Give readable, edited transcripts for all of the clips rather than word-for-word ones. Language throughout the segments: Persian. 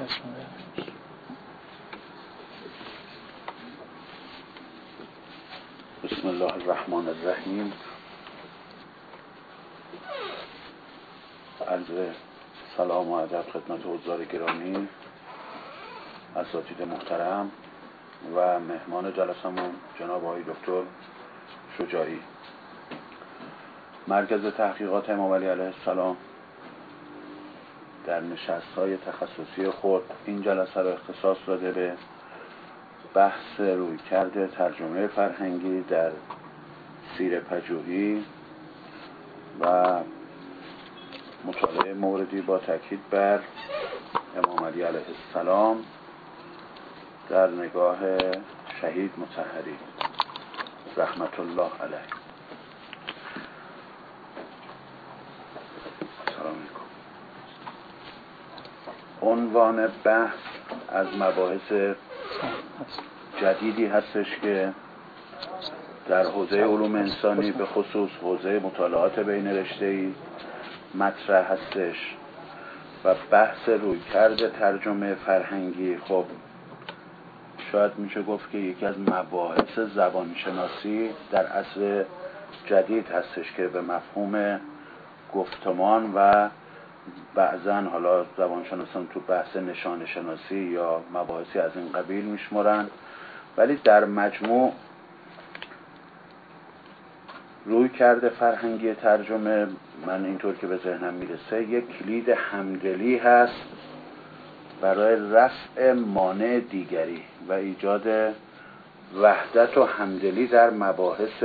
بسم الله الرحمن الرحیم. عرض سلام و ادب خدمت حضار گرامی، اساتید محترم و مهمان جلسمون جناب آقای دکتر شجاعی. مرکز تحقیقات امام علی علیه السلام در نشست‌های تخصصی خود این جلسه را اختصاص داده به بحث رویکرد ترجمه فرهنگی در سیره پژوهی و مطالعه موردی با تاکید بر امام علی علیه السلام در نگاه شهید مطهری رحمت الله علیه. سلام علیکم. عنوان بحث از مباحث جدیدی هستش که در حوزه علوم انسانی به خصوص حوزه مطالعات بین رشته‌ای مطرح هستش و بحث رویکرد ترجمه فرهنگی خب شاید میشه گفت که یکی از مباحث زبانشناسی در عصر جدید هستش که به مفهوم گفتمان و بعضاً حالا زبانشناسان تو بحث نشان شناسی یا مباحثی از این قبیل میشمرن، ولی در مجموع رویکرد فرهنگی ترجمه من اینطور که به ذهنم میرسه یک کلید همدلی هست برای رفع مانع دیگری و ایجاد وحدت و همدلی در مباحث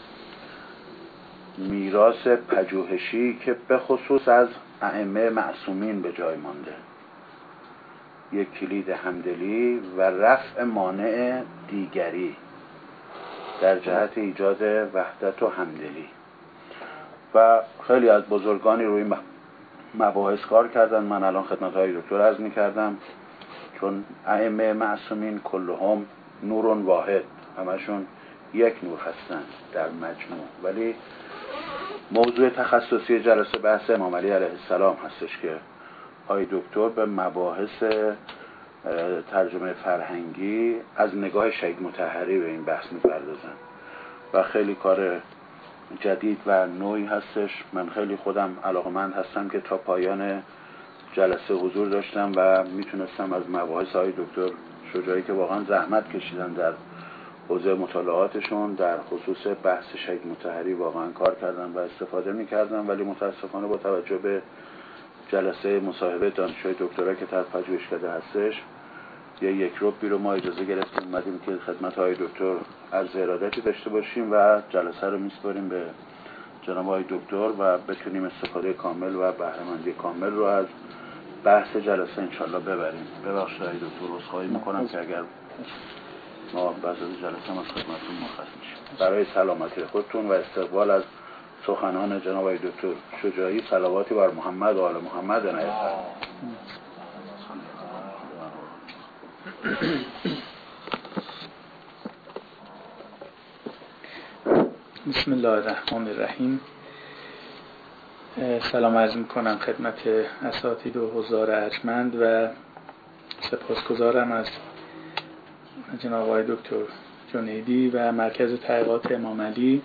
میراث پژوهشی که به خصوص از ائمه معصومین به جای مانده. یک کلید همدلی و رفع مانع دیگری در جهت ایجاد وحدت و همدلی و خیلی از بزرگانی روی مباحث کار کردن. من الان خدمت های دکتر عرض می کردم چون ائمه معصومین کلهم نور واحد، همشون یک نور هستن در مجموع، ولی موضوع تخصصی جلسه بحث امام علی علیه السلام هستش که آقای دکتر به مباحث ترجمه فرهنگی از نگاه شهید مطهری به این بحث می‌پردازن و خیلی کار جدید و نوعی هستش. من خیلی خودم علاقه‌مند هستم که تا پایان جلسه حضور داشتم و میتونستم از مباحث آقای دکتر شجاعی که واقعا زحمت کشیدن در حوزه مطالعاتشون در خصوص بحث شهید مطهری واقعا کار کردن و استفاده می‌کردم، ولی متاسفانه با توجه به جلسه مصاحبه دانشجوی دکترا که در پژوهشکده هستش یک ربی رو ما اجازه گرفتیم اومدیم که خدمت های دکتر عرض ارادتی داشته باشیم و جلسه رو میسپاریم به جناب های دکتر و بتونیم استفاده کامل و بهره‌مندی کامل رو از بحث جلسه انشالله ببریم. ببخشید های دکتر عذرخواهی میکنم که اگر ما بعد از جلسه از خدمتتون مرخص میشیم. برای سلامتی خودتون و استقبال از سخنان جناب های دکتر شجاعی صلواتی بر محمد و آل محمد عنایت بسم الله الرحمن الرحیم. سلام عرض میکنم خدمت اساتید و حضار ارجمند و سپاسگزارم از جناب آقای دکتر جنیدی و مرکز تحقیقات امام علی.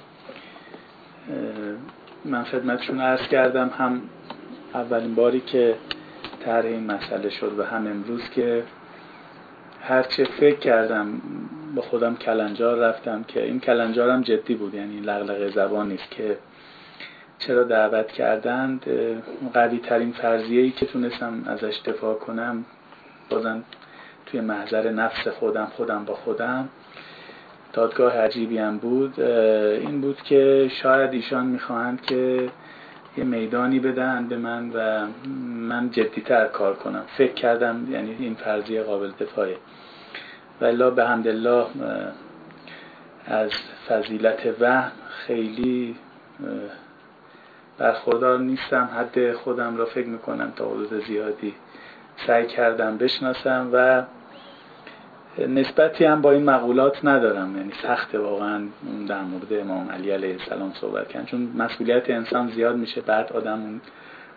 من خدمتشون عرض کردم هم اولین باری که طرح این مسئله شد و هم امروز که هرچه فکر کردم با خودم کلنجار رفتم که این کلنجارم جدی بود، یعنی لغلقه زبان نیست که چرا دعوت کردند. قوی ترین فرضیه‌ای که تونستم ازش دفاع کنم بازم توی محضر نفس خودم با خودم دادگاه عجیبی هم بود، این بود که شاید ایشان میخواهند که یه میدانی بدن به من و من جدی‌تر کار کنم. فکر کردم یعنی این فرضیه قابل دفاعه، والله به حمدالله از فضیلت وهم خیلی برخوردار نیستم. حد خودم را فکر میکنم تا حدود زیادی سعی کردم بشناسم و نسبتی هم با این مقولات ندارم، یعنی سخته واقعا در مورد امام علی علیه السلام صحبت کردن، چون مسئولیت انسان زیاد میشه، بعد آدم اون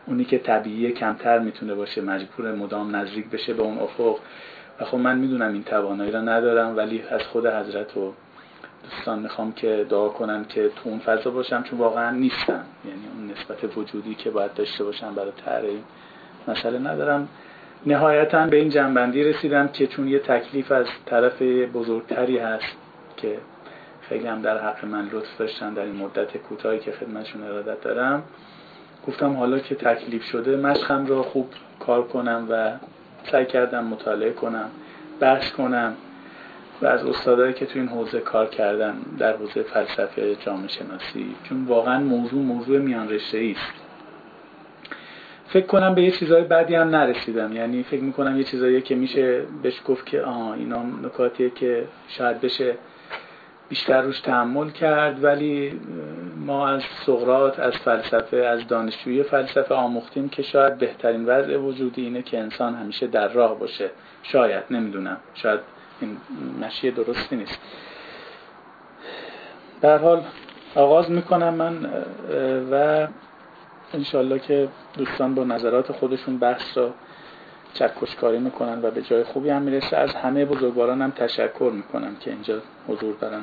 اونی که طبیعی کمتر میتونه باشه، مجبور مدام نزدیک بشه به اون افق. و خب من میدونم این توانایی را ندارم، ولی از خود حضرت و دوستان میخوام که دعا کنن که تو اون فضا باشم، چون واقعا نیستم. یعنی اون نسبت وجودی که باید داشته باشم برای طرح این مسئله ندارم. نهایتاً به این جنبندی رسیدم که چون یه تکلیف از طرف بزرگتری هست که خیلی هم در حق من لطف داشتن در این مدت کوتاهی که خدمتشون ارادت دارم، گفتم حالا که تکلیف شده مشقم را خوب کار کنم و سعی کردم مطالعه کنم، بحث کنم و از استادایی که تو این حوزه کار کردن در حوزه فلسفه جامعه شناسی، چون واقعا موضوع میان رشته‌ای است. فکر کنم به یه چیزای بعدی هم نرسیدم، یعنی فکر میکنم یه چیزایی که میشه بهش گفت که اینا نکاتیه که شاید بشه بیشتر روش تأمل کرد، ولی ما از سقراط، از فلسفه، از دانشجوی فلسفه آموختیم که شاید بهترین وضع وجودی اینه که انسان همیشه در راه باشه. شاید، نمیدونم، شاید این مشی درستی نیست. به هر حال آغاز میکنم من و انشالله که دوستان با نظرات خودشون بحث را چکشکاری میکنن و به جای خوبی هم میرسه. از همه بزرگواران هم تشکر میکنم که اینجا حضور دارن.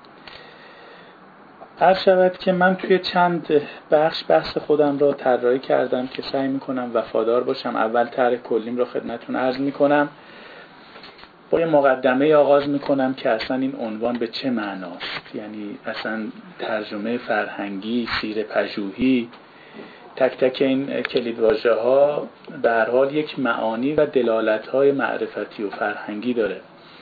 عرض شود که من توی چند بحث خودم را طراحی کردم که سعی میکنم وفادار باشم. اول طرح کلیم را خدمتتون عرض میکنم، با یه مقدمه آغاز میکنم که اصلا این عنوان به چه معناست، یعنی اصلا ترجمه فرهنگی، سیر پژوهی، تک تک این کلیدواژه ها به هر حال یک معانی و دلالت های معرفتی و فرهنگی داره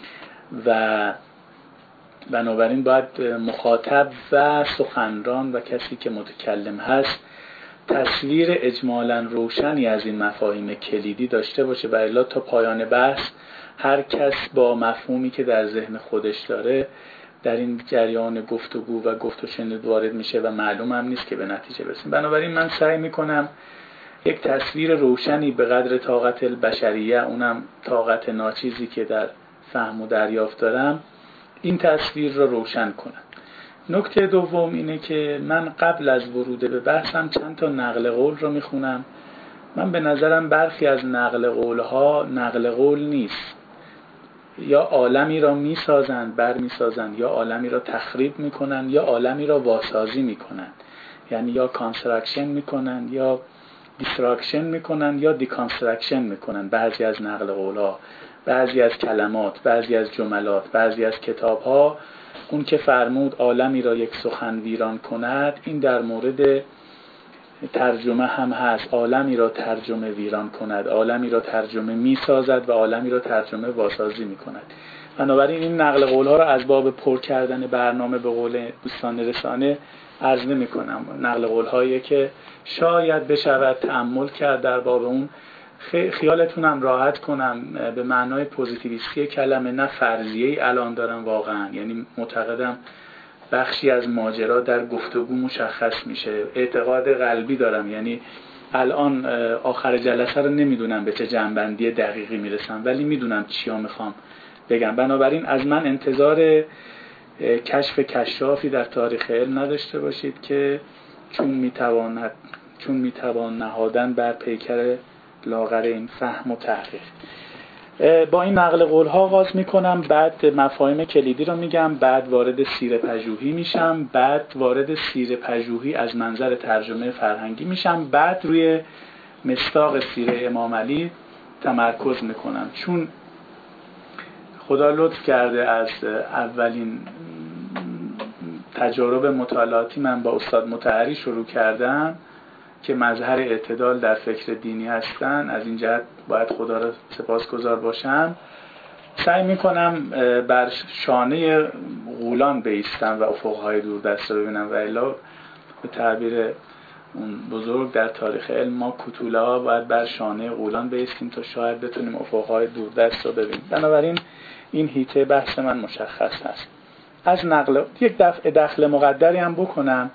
و بنابراین باید مخاطب و سخنران و کسی که متکلم هست تصویر اجمالاً روشنی از این مفاهیم کلیدی داشته باشه، و الا تا پایان بحث هر کس با مفهومی که در ذهن خودش داره در این جریان گفتگو و گفت و شنود وارد میشه و معلوم هم نیست که به نتیجه برسیم. بنابراین من سعی میکنم یک تصویر روشنی به قدر طاقت البشریه، اونم طاقت ناچیزی که در فهم و دریافت دارم، این تصویر را روشن کنم. نکته دوم اینه که من قبل از ورود به بحثم چند تا نقل قول رو میخونم. من به نظرم برخی از نقل قولها نقل قول نیست، یا عالمی را میسازند، برمیسازند، یا عالمی را تخریب میکنند، یا عالمی را واسازی میکنند. یعنی یا کانستراکشن میکنند، یا دیستراکشن میکنند، یا دیکانستراکشن میکنند. بعضی از نقل قولها، بعضی از کلمات، بعضی از جملات، بعضی از کتابها، اون که فرمود عالمی را یک سخن ویران کند، این در مورد ترجمه هم هست. عالمی را ترجمه ویران کند، عالمی را ترجمه میسازد و عالمی را ترجمه واسازی میکند. بنابراین این نقل قولها را از باب پر کردن برنامه به قول دوستان رسانه عرض نمی کنم. نقل قولهایی که شاید بشود تأمل کرد در باب اون. خیالتون هم راحت کنم به معنای پوزیتیویستی کلمه، نه فرضیه‌ای الان دارم واقعا، یعنی معتقدم بخشی از ماجرا در گفتگو مشخص میشه. اعتقاد قلبی دارم، یعنی الان آخر جلسه رو نمیدونم به چه جنبندی دقیقی میرسم، ولی میدونم چیا میخوام بگم. بنابراین از من انتظار کشف کشافی در تاریخ علم نداشته باشید که چون میتوان نهادن بر پیکر لاغر این فهم و تحقیق. با این نقل قول ها آغاز میکنم، بعد مفاهیم کلیدی رو میگم، بعد وارد سیر پژوهی میشم، بعد وارد سیر پژوهی از منظر ترجمه فرهنگی میشم، بعد روی مصداق سیر امام علی تمرکز میکنم. چون خدا لطف کرده از اولین تجارب مطالعاتی من با استاد مطهری شروع کردم که مظهر اعتدال در فکر دینی هستن. از این جهت باید خدا را سپاسگزار باشم. سعی میکنم بر شانه غولان بایستم و افقهای دوردست رو ببینم، و الا به تعبیر اون بزرگ در تاریخ علم ما کتوله ها باید بر شانه غولان بایستیم تا شاید بتونیم افقهای دوردست رو ببینیم. بنابراین این هیته بحث من مشخص هست. از نقل یک دفعه دخل مقدری هم بکنم.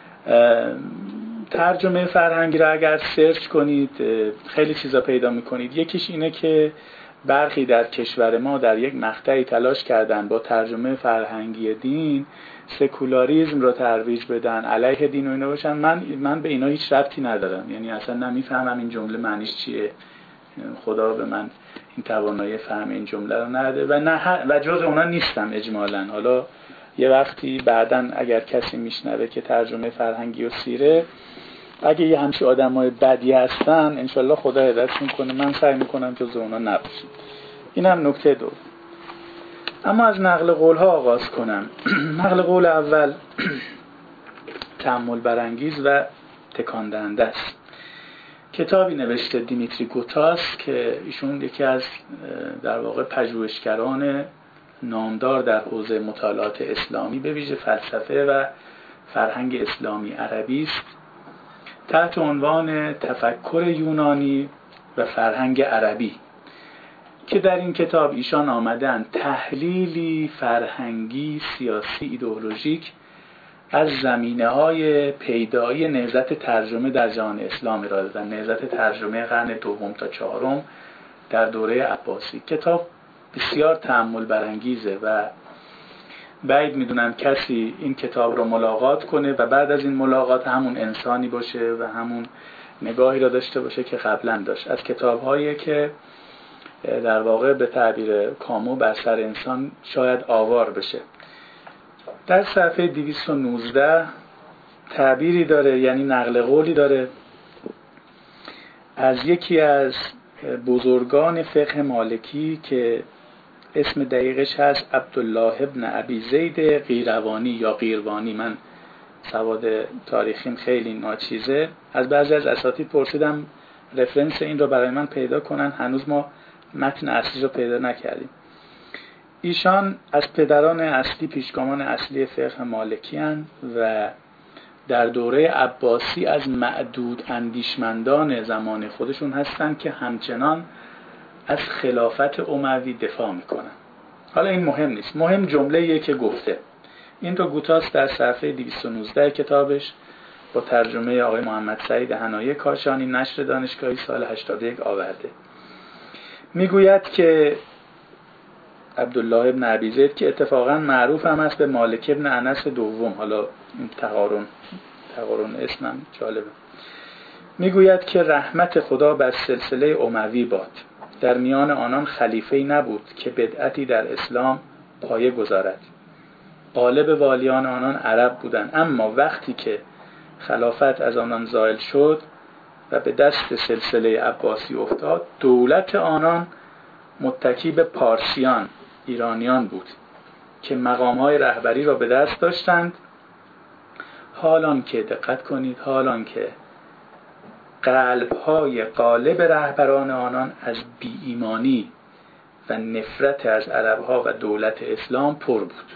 ترجمه فرهنگی را اگر سرچ کنید خیلی چیزا پیدا میکنید. یکیش اینه که برخی در کشور ما در یک مقطعی تلاش کردن با ترجمه فرهنگی دین سکولاریسم رو ترویج بدن، علیه دین و اینا باشن. من به اینا هیچ ربطی ندارم، یعنی اصلا نمیفهمم این جمله معنیش چیه. خدا به من این توانایی فهم این جمله رو نده و جز اونا نیستم اجمالاً. حالا یه وقتی بعداً اگر کسی میشنوه که ترجمه فرهنگی و سیره، اگه یه همچی آدمای بدی هستن انشالله خدا هدایتشون کنه، من سعی میکنم جز اونا نباشم. این هم نکته دو. اما از نقل قول ها آغاز کنم. نقل قول اول تأمل برانگیز و تکان دهنده است. کتابی نوشته دیمیتری گوتاس که ایشون یکی از در واقع پژوهشگران نامدار در حوزه مطالعات اسلامی به ویژه فلسفه و فرهنگ اسلامی عربی است، تحت عنوان تفکر یونانی و فرهنگ عربی، که در این کتاب ایشان آمدن تحلیلی فرهنگی، سیاسی، ایدئولوژیک از زمینه‌های پیدایی نهضت ترجمه در جهان اسلام ارائه دادن. نهضت ترجمه قرن دوم تا چهارم در دوره عباسی. کتاب بسیار تأمل برانگیزه و بعید میدونم کسی این کتاب رو ملاقات کنه و بعد از این ملاقات همون انسانی باشه و همون نگاهی را داشته باشه که قبلا داشت. از کتاب‌هایی که در واقع به تعبیر کامو بر سر انسان شاید آوار بشه. در صفحه 219 تعبیری داره، یعنی نقل قولی داره از یکی از بزرگان فقه مالکی که اسم دقیقش هست عبدالله ابن ابی زید قیروانی یا قیروانی. من سواد تاریخیم خیلی ناچیزه. از بعضی از اساتید پرسیدم رفرنس این رو برای من پیدا کنن، هنوز ما متن اصلی رو پیدا نکردیم. ایشان از پدران اصلی، پیشگامان اصلی فقه مالکی هستند و در دوره عباسی از معدود اندیشمندان زمان خودشون هستند که همچنان از خلافت اموی دفاع میکنن. حالا این مهم نیست، مهم جمله‌ایه که گفته. این رو گوتاس در صفحه 219 کتابش با ترجمه آقای محمد سعید حنایی کاشانی نشر دانشگاهی سال 81 آورده. میگوید که عبدالله ابن ابی زید که اتفاقا معروف هم است به مالک ابن انس دوم، حالا این تقارن اسمم جالبه، میگوید که رحمت خدا بر سلسله اموی باد. در میان آنان خلیفه‌ای نبود که بدعتی در اسلام پایه گذارد. غالب والیان آنان عرب بودند، اما وقتی که خلافت از آنان زائل شد و به دست سلسله عباسی افتاد، دولت آنان متکی به پارسیان، ایرانیان بود که مقام‌های رهبری را به دست داشتند، حالان که دقت کنید، حالان که قلب‌های غالب رهبران آنان از بی‌ایمانی و نفرت از عرب‌ها و دولت اسلام پر بود.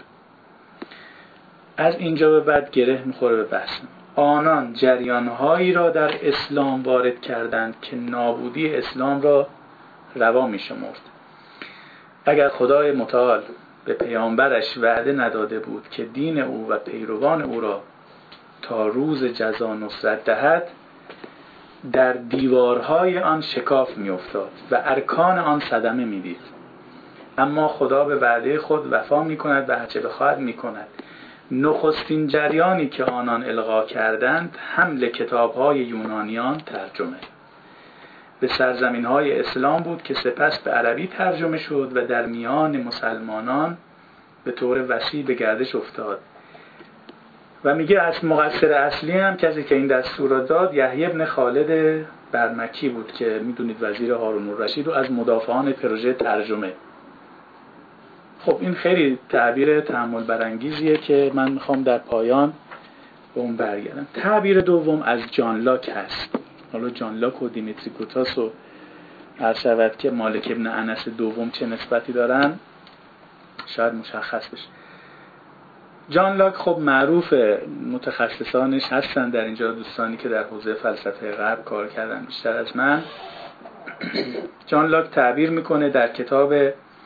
از اینجا به بعد گره می‌خوره به بحث. آنان جریان‌هایی را در اسلام وارد کردند که نابودی اسلام را روا می‌شمرد. اگر خدای متعال به پیامبرش وعده نداده بود که دین او و پیروان او را تا روز جزا نصرت دهد، در دیوارهای آن شکاف می‌افتاد و ارکان آن صدمه می‌دید. اما خدا به وعده خود وفا می‌کند و هرچه بخواهد می‌کند. نخستین جریانی که آنان القا کردند حمل کتاب‌های یونانیان ترجمه به سرزمین‌های اسلام بود که سپس به عربی ترجمه شد و در میان مسلمانان به طور وسیع به گردش افتاد. و میگه از مقصر اصلی هم کسی که این دستور را داد یحیی بن خالد برمکی بود که میدونید وزیر هارون الرشید و از مدافعان پروژه ترجمه. خب این خیلی تعبیر تأمل برانگیزیه که من میخوام در پایان به اون برگردم. تعبیر دوم از جان لاک هست. حالا جان لاک و دیمیتری گوتاس و هر شود که مالک ابن انس دوم چه نسبتی دارن شاید مشخص بشه. جان لاک خب معروف، متخصصانش هستن در اینجا دوستانی که در حوزه فلسفه غرب کار کردن بیشتر از من. جان لاک تعبیر میکنه در کتاب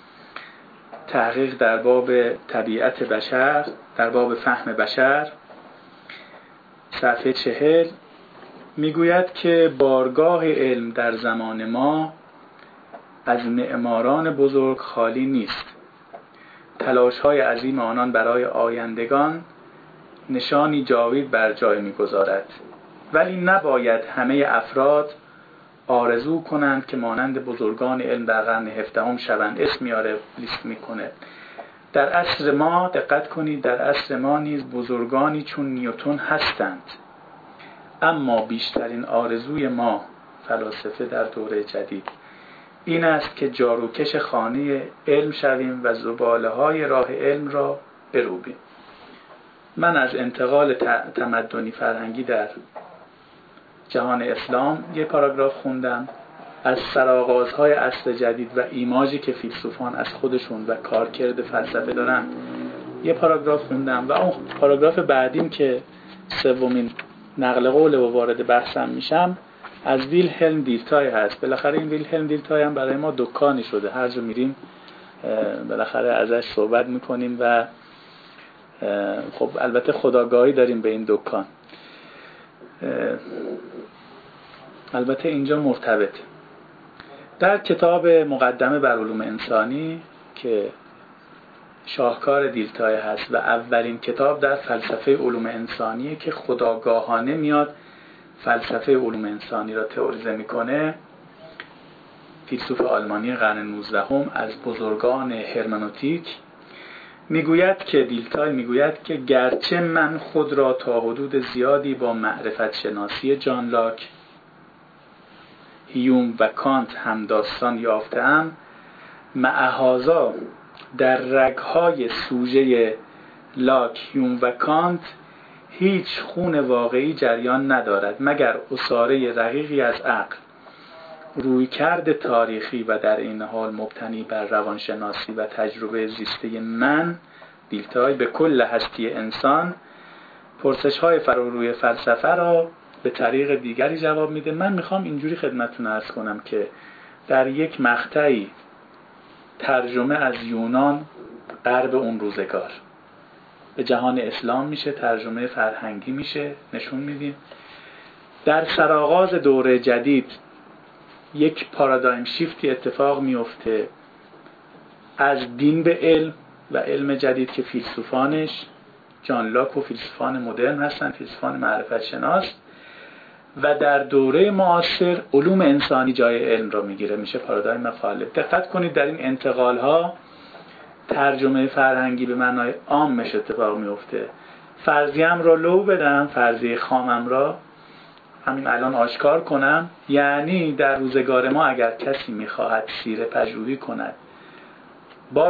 تحقیق در باب طبیعت بشر، در باب فهم بشر، صفحه 40 میگوید که بارگاه علم در زمان ما از معماران بزرگ خالی نیست. تلاش‌های عظیم آنان برای آیندگان نشانی جاوید بر جای می‌گذارد. ولی نباید همه افراد آرزو کنند که مانند بزرگان علم در قرن 17 شوند. اسم میاره، لیست میکنه. در عصر ما دقت کنید، در عصر ما نیز بزرگانی چون نیوتن هستند، اما بیشترین آرزوی ما فلاسفه در دوره جدید این است که جاروکش خانه علم شویم و زباله‌های راه علم را بروبیم. من از انتقال تمدنی فرهنگی در جهان اسلام یه پاراگراف خوندم، از سرآغازهای عصر جدید و ایماژی که فیلسوفان از خودشون و کارکرد فلسفه دارن یه پاراگراف خوندم، و اون پاراگراف بعدیم که سومین نقل قول و وارد بحثم میشم از ویلهلم دیلتای هست. بالاخره این ویلهلم دیلتای هم برای ما دکانی شده، هر جا میریم بالاخره ازش صحبت میکنیم و خب البته خودآگاهی داریم به این دکان. البته اینجا مرتبط در کتاب مقدمه بر علوم انسانی که شاهکار دیلتای هست و اولین کتاب در فلسفه علوم انسانیه که خودآگاهانه میاد فلسفه علوم انسانی را تئوریزه میکنه، فیلسوف آلمانی قرن 19 از بزرگان هرمنوتیک دیلتای میگوید که گرچه من خود را تا حدود زیادی با معرفت شناسی جان لاک، هیوم و کانت همداستان یافته‌ام، مع هذا در رگ‌های سوژه لاک، هیوم و کانت هیچ خون واقعی جریان ندارد مگر عصاره رقیقی از عقل، رویکرد تاریخی و در این حال مبتنی بر روانشناسی و تجربه زیسته من دیلتای به کل هستی انسان پرسش‌های فراروی فلسفه را به طریق دیگری جواب میده. من میخوام اینجوری خدمتتون عرض کنم که در یک مقطعی ترجمه از یونان غرب اون روزگار به جهان اسلام میشه، ترجمه فرهنگی میشه، نشون میدیم در سرآغاز دوره جدید یک پارادایم شیفتی اتفاق میفته از دین به علم و علم جدید که فیلسوفانش جان لاک و فیلسوفان مدرن هستن، فیلسوفان معرفت شناس، و در دوره معاصر علوم انسانی جای علم را میگیره، میشه پارادایم مخالف. دقت کنید در این انتقال ها ترجمه فرهنگی به معنای عامش اتفاق میفته. فرضیم را لو بدم، فرضیه خامم را همین الان آشکار کنم، یعنی در روزگار ما اگر کسی میخواهد سیره پژوهی کند با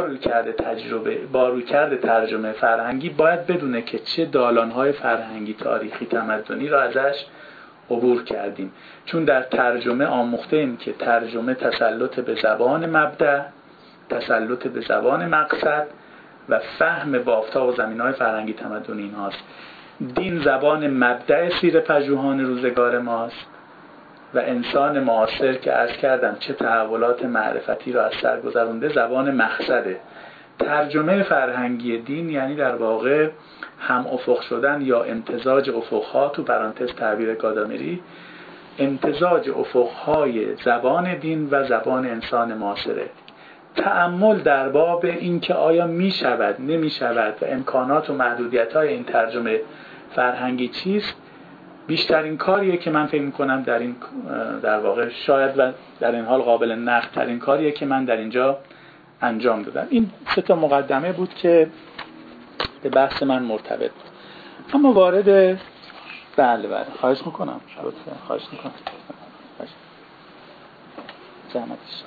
رویکرد ترجمه فرهنگی باید بدونه که چه دالان‌های فرهنگی، تاریخی، تمدنی را ازش عبور کردیم، چون در ترجمه آموخته‌ایم که ترجمه تسلط به زبان مبدأ، تسلط به زبان مقصد و فهم بافت‌ها و زمینه‌های فرهنگی تمدنی این هاست. دین زبان مبدأ سیره پژوهان روزگار ماست و انسان معاصر که عرض کردم چه تحولات معرفتی را از سر گذرونده زبان مقصده. ترجمه فرهنگی دین یعنی در واقع هم افق شدن یا امتزاج افق‌ها، تو پرانتز تعبیر گادامری، امتزاج افق‌های زبان دین و زبان انسان معاصره. تأمل در باب این که آیا می شود نمی شود و امکانات و محدودیت‌های این ترجمه فرهنگی چیست، بیشترین کاریه که من فکر می‌کنم در این در واقع شاید و در این حال قابل نقد ترین کاریه که من در اینجا انجام دادم. این سه تا مقدمه بود که به بحث من مرتبط بود. اما وارد بله خواهش میکنم لطفا، خواهش میکنم زحمتش.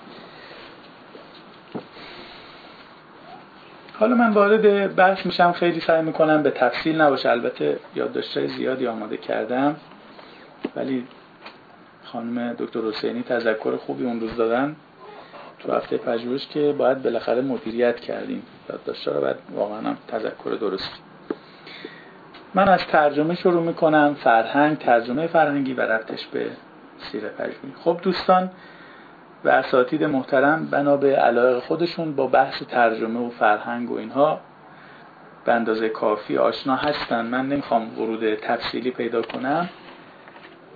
حالا من وارد بحث میشم، خیلی سعی میکنم به تفصیل نباشه، البته یادداشت‌های زیادی آماده کردم ولی خانم دکتر حسینی تذکر خوبی اون روز دادن تو هفته پژوهش که باید بالاخره مدیریت کردیم یادداشت‌ها رو، باید واقعا هم تذکر درستی. من از ترجمه شروع میکنم، فرهنگ، ترجمه فرهنگی و ربطش به سیره پژوهی. خب دوستان و اساتید محترم بنا به علایق خودشون با بحث ترجمه و فرهنگ و اینها به اندازه کافی آشنا هستن، من نمیخوام ورود تفصیلی پیدا کنم.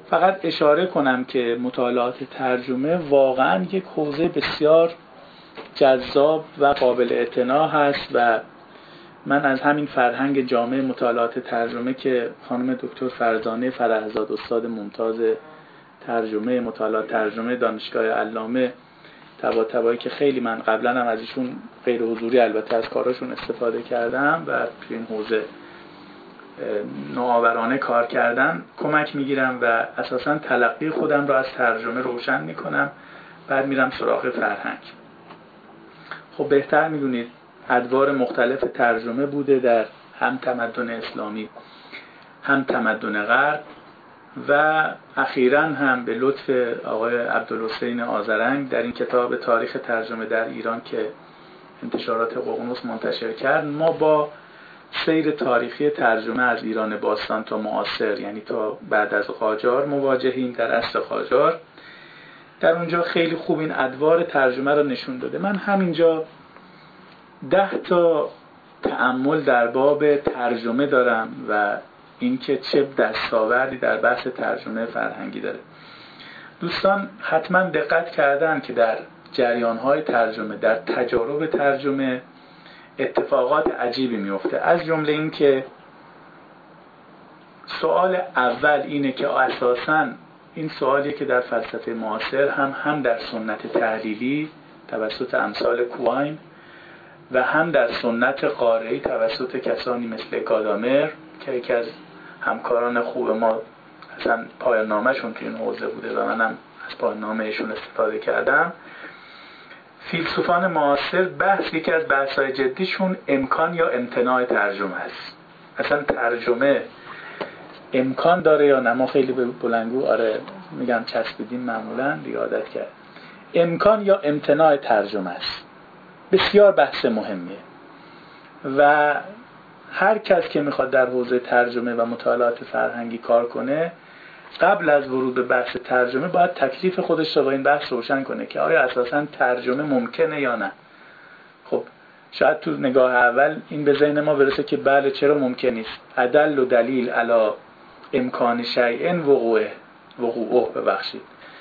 فقط اشاره کنم که مطالعات ترجمه واقعا یک حوزه بسیار جذاب و قابل اعتنا هست و من از همین فرهنگ جامع مطالعات ترجمه که خانم دکتر فرزانه فرحزاد استاد ممتاز ترجمه مطالعات ترجمه دانشگاه علامه طباطبایی که خیلی من قبلا هم از ایشون غیر حضوری البته از کاراشون استفاده کردم و توی این حوزه نوآورانه کار کردن کمک میگیرم و اساساً تلقی خودم را از ترجمه روشن میکنم، بعد میرم سراغ فرهنگ. خب بهتر میدونید ادوار مختلف ترجمه بوده در هم تمدن اسلامی هم تمدن غرب و اخیراً هم به لطف آقای عبدالحسین آذرنگ در این کتاب تاریخ ترجمه در ایران که انتشارات ققنوس منتشر کرد ما با سیر تاریخی ترجمه از ایران باستان تا معاصر، یعنی تا بعد از قاجار مواجهیم در عصر قاجار. در اونجا خیلی خوب این ادوار ترجمه رو نشون داده. من همینجا 10 تا تأمل در باب ترجمه دارم و اینکه چه دستاوردی در بحث ترجمه فرهنگی داره. دوستان حتما دقت کردن که در جریان‌های ترجمه، در تجارب ترجمه اتفاقات عجیبی میفته. از جمله این که سوال اول اینه که اساساً این سوالی که در فلسفه معاصر هم در سنت تحلیلی توسط امثال کوهایم و هم در سنت قاره‌ای توسط کسانی مثل گادامر که یکی از همکاران خوب ما اصلا پایان نامه‌شون تو این حوزه بوده و منم از پایان نامه‌شون استفاده کردم، فیلسوفان معاصر یکی از بحث‌های جدیشون امکان یا امتناع ترجمه است. اصلا ترجمه امکان داره یا نه؟ ما خیلی به بلندگو میگم چسبیدیم، معمولا عادت کرد. امکان یا امتناع ترجمه است. بسیار بحث مهمیه و هر کس که میخواد در حوزه ترجمه و مطالعات فرهنگی کار کنه قبل از ورود به بحث ترجمه باید تکلیف خودش رو با این بحث روشن کنه که آیا اساساً ترجمه ممکنه یا نه. خب شاید تو نگاه اول این به ذهن ما برسه که بله چرا ممکن نیست. ادل و دلیل علی امکان شیء وقوعه ببخشید.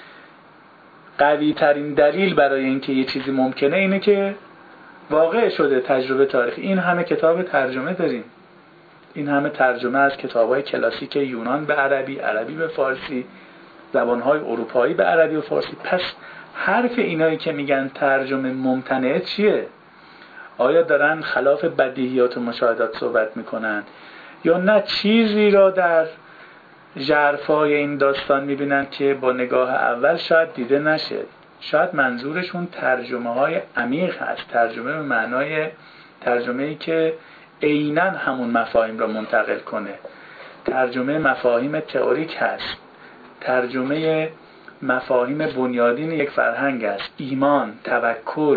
قوی ترین دلیل برای اینکه یه چیزی ممکنه اینه که واقع شده تجربه تاریخی. این همه کتاب ترجمه داریم، این همه ترجمه از کتاب‌های کلاسیک یونان به عربی، عربی به فارسی، زبان‌های اروپایی به عربی و فارسی. پس حرف اینایی که میگن ترجمه ممتنعه چیه؟ آیا دارن خلاف بدیهیات و مشاهدات صحبت میکنن یا نه چیزی را در ژرفای این داستان میبینن که با نگاه اول شاید دیده نشه؟ شاید منظورشون ترجمه های عمیق هست، ترجمه به معنای ترجمه‌ای که عیناً همون مفاهیم را منتقل کنه، ترجمه مفاهیم تئوریک هست، ترجمه مفاهیم بنیادین یک فرهنگ است. ایمان، توکل،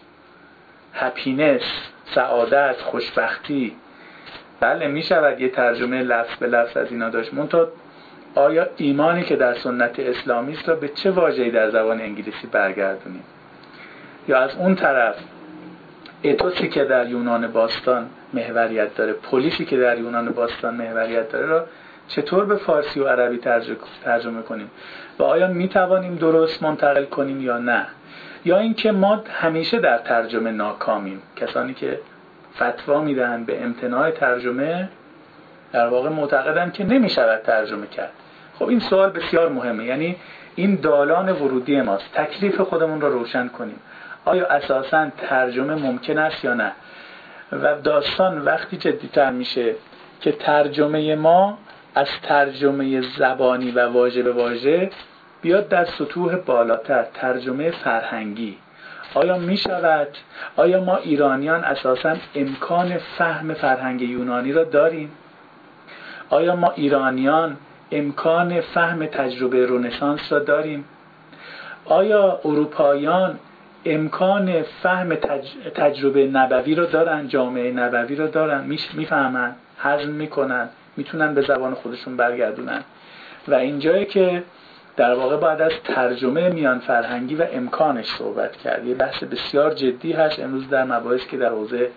هپینس، سعادت، خوشبختی. بله میشود یه ترجمه لفظ به لفظ از اینا داشت. منتها آیا ایمانی که در سنت اسلامی است را به چه واژه‌ای در زبان انگلیسی برگردونیم؟ یا از اون طرف اتوسی که در یونان باستان محوریت داره، پلیسی که در یونان باستان محوریت داره را چطور به فارسی و عربی ترجمه کنیم و آیا میتوانیم درست منتقل کنیم یا نه؟ یا اینکه ما همیشه در ترجمه ناکامیم؟ کسانی که فتوا میدن به امتناع ترجمه در واقع معتقدن که نمیشود ترجمه کرد. خب این سوال بسیار مهمه، یعنی این دالان ورودی ماست. تکلیف خودمون رو روشن کنیم. آیا اساساً ترجمه ممکن است یا نه؟ و داستان وقتی جدی‌تر میشه که ترجمه ما از ترجمه زبانی و واژه به واژه بیاد در سطوح بالاتر، ترجمه فرهنگی. آیا میشود؟ آیا ما ایرانیان اساساً امکان فهم فرهنگ یونانی را داریم؟ آیا ما ایرانیان امکان فهم تجربه رنسانس را داریم؟ آیا اروپاییان امکان فهم تجربه نبوی را دارن، جامعه نبوی را دارن، میفهمن، هضم میکنن، میتونن به زبان خودشون برگردونن؟ و اینجایی که در واقع باید از ترجمه میان فرهنگی و امکانش صحبت کرد. یه بحث بسیار جدی هست امروز در مباحث که در حوزه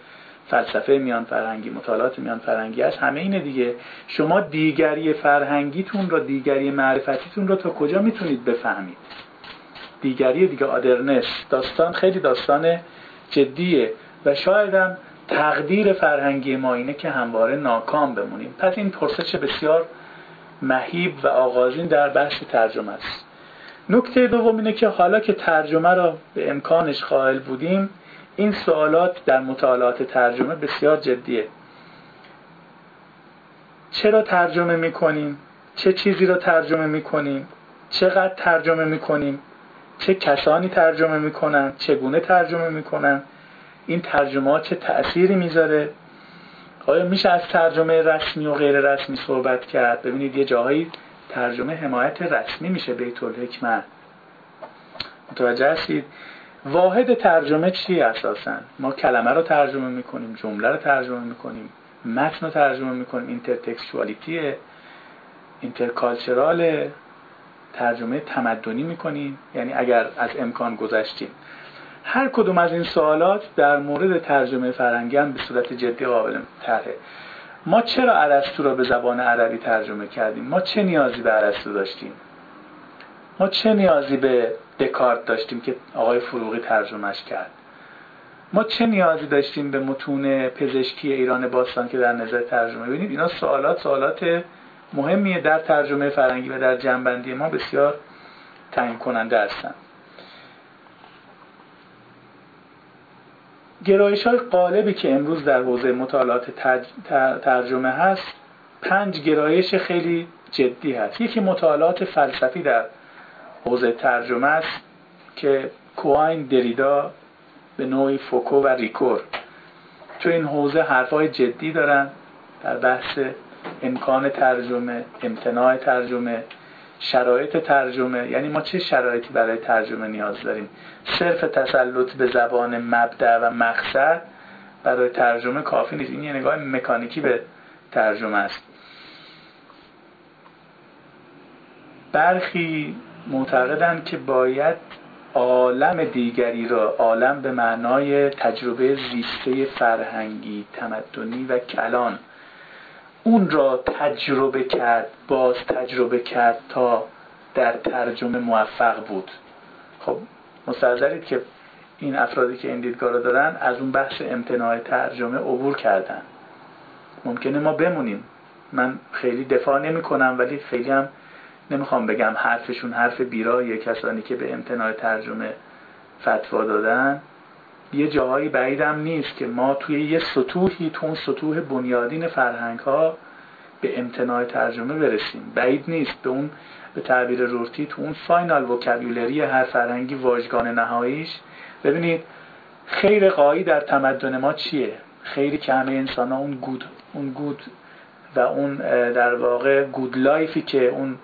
فلسفه میان فرهنگی، مطالعات میان فرهنگی هست، همه اینه دیگه. شما دیگری فرهنگیتون رو، دیگری معرفتیتون رو تا کجا میتونید بفهمید؟ دیگری دیگه، آدرنس، داستان خیلی داستان جدیه و شاید هم تقدیر فرهنگی ما اینه که همواره ناکام بمونیم. پس این پرسش بسیار مهیب و آغازین در بحث ترجمه است. نکته دوم اینه که حالا که ترجمه را به امکانش قائل بودیم، این سوالات در مطالعات ترجمه بسیار جدیه. چرا ترجمه میکنیم؟ چه چیزی را ترجمه میکنیم؟ چقدر ترجمه میکنیم؟ چه کسانی ترجمه میکنن؟ چگونه ترجمه میکنن؟ این ترجمه ها چه تأثیری میذاره؟ آیا میشه از ترجمه رسمی و غیر رسمی صحبت کرد؟ ببینید یه جاهایی ترجمه حمایت رسمی میشه، بیت الحکمت. متوجه هستید؟ واحد ترجمه چیه اساساً؟ ما کلمه رو ترجمه میکنیم، جمله رو ترجمه میکنیم، متن رو ترجمه میکنیم، اینترتکستوالیتیه، اینترکالچراله، ترجمه تمدنی میکنیم، یعنی اگر از امکان گذشتیم. هر کدوم از این سوالات در مورد ترجمه فرهنگی هم به صورت جدی قابل طرحه. ما چرا ارسطو را به زبان عربی ترجمه کردیم؟ ما چه نیازی به ارسطو داشتیم؟ ما چه نیازی به دکارت داشتیم که آقای فروغی ترجمهش کرد؟ ما چه نیازی داشتیم به متون پزشکی ایران باستان که در نظر ترجمه؟ ببینید اینا سوالات مهمیه در ترجمه فرهنگی و در جنبندی ما بسیار تعیین کننده هستند. گرایش‌های غالبی که امروز در حوزه مطالعات ترجمه هست، 5 گرایش خیلی جدی هست. یکی مطالعات فلسفی در حوزه ترجمه است که کوهاین، دریدا، به نوعی فوکو و ریکور تو این حوزه حرفای جدی دارن در بحث امکان ترجمه، امتناع ترجمه، شرایط ترجمه. یعنی ما چه شرایطی برای ترجمه نیاز داریم؟ صرف تسلط به زبان مبدأ و مقصد برای ترجمه کافی نیست. این یه نگاه مکانیکی به ترجمه است. برخی معتقدند که باید عالم دیگری را، عالم به معنای تجربه زیسته فرهنگی، تمدنی و کلان، اون را تجربه کرد، باز تجربه کرد تا در ترجمه موفق بود. خب مستحضرید که این افرادی که این دیدگاه رو دارن از اون بحث امتناع ترجمه عبور کردن. ممکنه ما بمونیم، من خیلی دفاع نمی کنم ولی خیلی هم نمیخوام بگم حرفشون حرف بیراییه. کسانی که به امتناع ترجمه فتوا دادن، یه جاهایی بعیدم نیست که ما توی یه سطوحی، تو اون سطوح بنیادین فرهنگ ها به امتناع ترجمه برسیم. بعید نیست به اون، به تعبیر رورتی، تو اون فاینال وکابیولری هر فرهنگی واژگان نهاییش. ببینید خیر غایی در تمدن ما چیه؟ خیری که همه انسان ها اون گود و اون در واقع گود لایفی که اون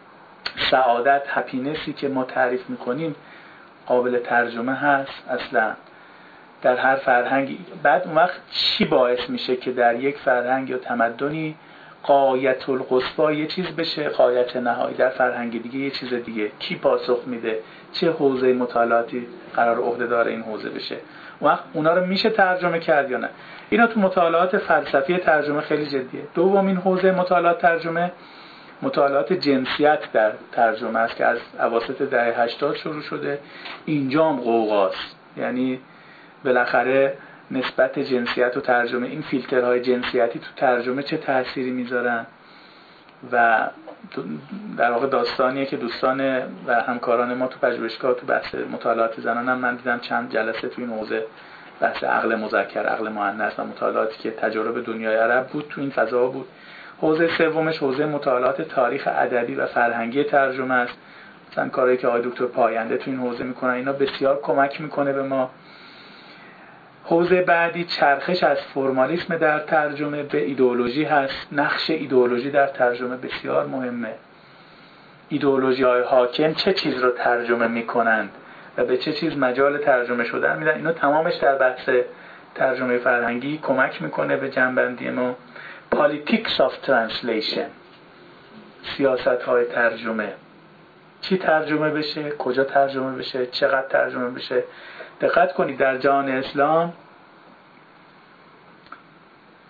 سعادت، هپینسی که ما تعریف میکنیم قابل ترجمه هست اصلا در هر فرهنگی. بعد اون وقت چی باعث میشه که در یک فرهنگ یا تمدنی غایت القصوی یه چیز بشه، غایت نهایی در فرهنگ دیگه یه چیز دیگه؟ کی پاسخ میده؟ چه حوزه مطالعاتی قرار عهده‌دار این حوزه بشه؟ اون وقت اونا رو میشه ترجمه کرد یا نه؟ اینا تو مطالعات فلسفی ترجمه خیلی جدیه. دومین حوزه مطالعات ترجمه مطالعات جنسیت در ترجمه است که از اواسط دهه 80 شروع شده. اینجام غوغاست، یعنی بالاخره نسبت جنسیت و ترجمه، این فیلترهای جنسیتی تو ترجمه چه تأثیری میذارن و در واقع داستانیه که دوستان و همکاران ما تو پژوهشگاه تو بحث مطالعات زنان هم من دیدم چند جلسه تو این حوزه بحث عقل مذکر، عقل مؤنث و مطالعاتی که تجارب دنیای عرب بود تو این فضا بود. حوزه سومش حوزه مطالعات تاریخ ادبی و فرهنگی ترجمه است. مثلا کاری که آقای دکتر پاینده تو این حوزه میکنن اینا بسیار کمک میکنه به ما. حوزه بعدی چرخش از فرمالیسم در ترجمه به ایدئولوژی هست. نقش ایدئولوژی در ترجمه بسیار مهمه. ایدئولوژی‌های حاکم چه چیز رو ترجمه میکنند و به چه چیز مجال ترجمه شدن میدن. اینا تمامش در بحث ترجمه فرهنگی کمک میکنه به جنبندی ما. Politics of Translation، سیاست‌های ترجمه، چی ترجمه بشه، کجا ترجمه بشه، چقدر ترجمه بشه. دقت کنید در جهان اسلام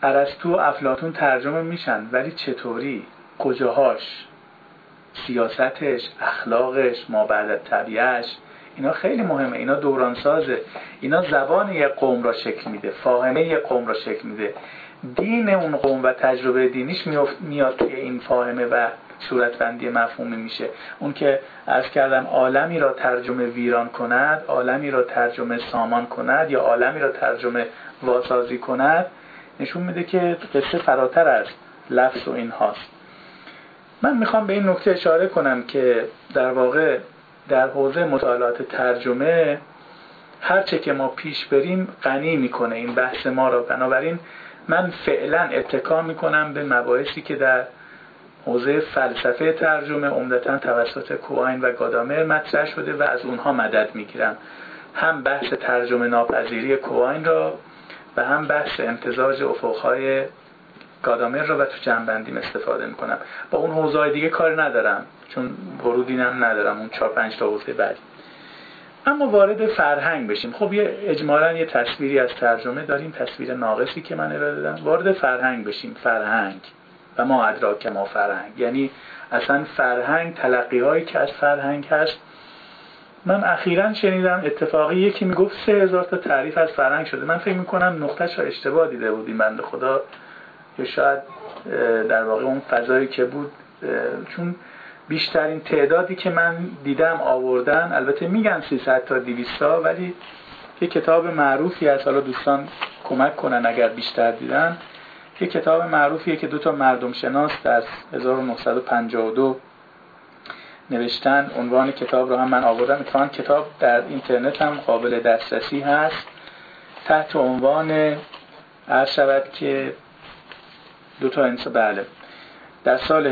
ارسطو و افلاطون ترجمه میشن، ولی چطوری؟ کجاهاش؟ سیاستش، اخلاقش، مابعد طبیعش، اینا خیلی مهمه. اینا دورانسازه. اینا زبان یک قوم را شکل میده، فاهمه یک قوم را شکل میده. دین اون قوم و تجربه دینیش میاد توی این فاهمه و صورتبندی مفهومی میشه. اون که عرض کردم عالمی را ترجمه ویران کند، عالمی را ترجمه سامان کند یا عالمی را ترجمه واسازی کند، نشون میده که قصه فراتر از لفظ و این هاست. من میخوام به این نکته اشاره کنم که در واقع در حوزه مطالعات ترجمه هرچه که ما پیش بریم غنی میکنه این بحث ما را. بنابراین من فعلا اتکا میکنم به مباحثی که در حوزه فلسفه ترجمه عمدتاً توسط کوهاین و گادامر مطرح شده و از اونها مدد میگیرم. هم بحث ترجمه ناپذیری کوهاین را و هم بحث امتزاج افقهای گادامر را و تو جنبندیم استفاده میکنم. با اون حوزه‌های دیگه کار ندارم چون ورودی ندارم اون 4-5 تا حوزه بعدی. اما وارد فرهنگ بشیم. خب اجمالاً یه تصویری از ترجمه داریم، تصویر ناقصی که من ارائه دادم. وارد فرهنگ بشیم. فرهنگ و ما ادراک ما فرهنگ، یعنی اصلا فرهنگ، تلقی‌هایی که از فرهنگ هست. من اخیراً شنیدم اتفاقی یکی میگفت 3000 تا تعریف از فرهنگ شده. من فکر میکنم نقطه‌اش رو اشتباه دیده بودیم بنده خدا، یا شاید در واقع اون فضایی که بود، چون بیشترین تعدادی که من دیدم آوردن، البته میگن 300 تا 200 تا، ولی یه کتاب معروفی از، حالا دوستان کمک کنن اگر بیشتر دیدن، یه کتاب معروفیه که 2 مردم شناس در 1952 نوشتن. عنوان کتاب رو هم من آوردم. اتفاقاً کتاب در اینترنت هم قابل دسترسی هست تحت عنوان عرض شود که 2 انسان، بله، در سال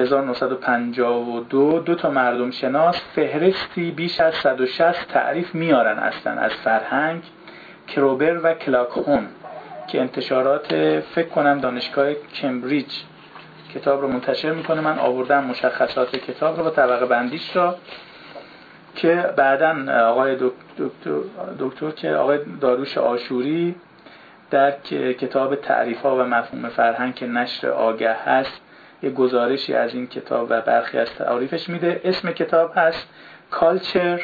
1952 2 مردم شناس فهرستی بیش از 160 تعریف میارن اصلا از فرهنگ، کروبر و کلاکهون، که انتشارات فکر کنم دانشگاه کمبریج کتاب رو منتشر میکنه. من آوردم مشخصات کتاب رو و طبقه بندیش را که بعداً آقای دکتر که آقای داروش آشوری در کتاب تعریف‌ها و مفهوم فرهنگ که نشر آگه هست یه گزارشی از این کتاب و برخی از تعاریفش میده. اسم کتاب هست Culture: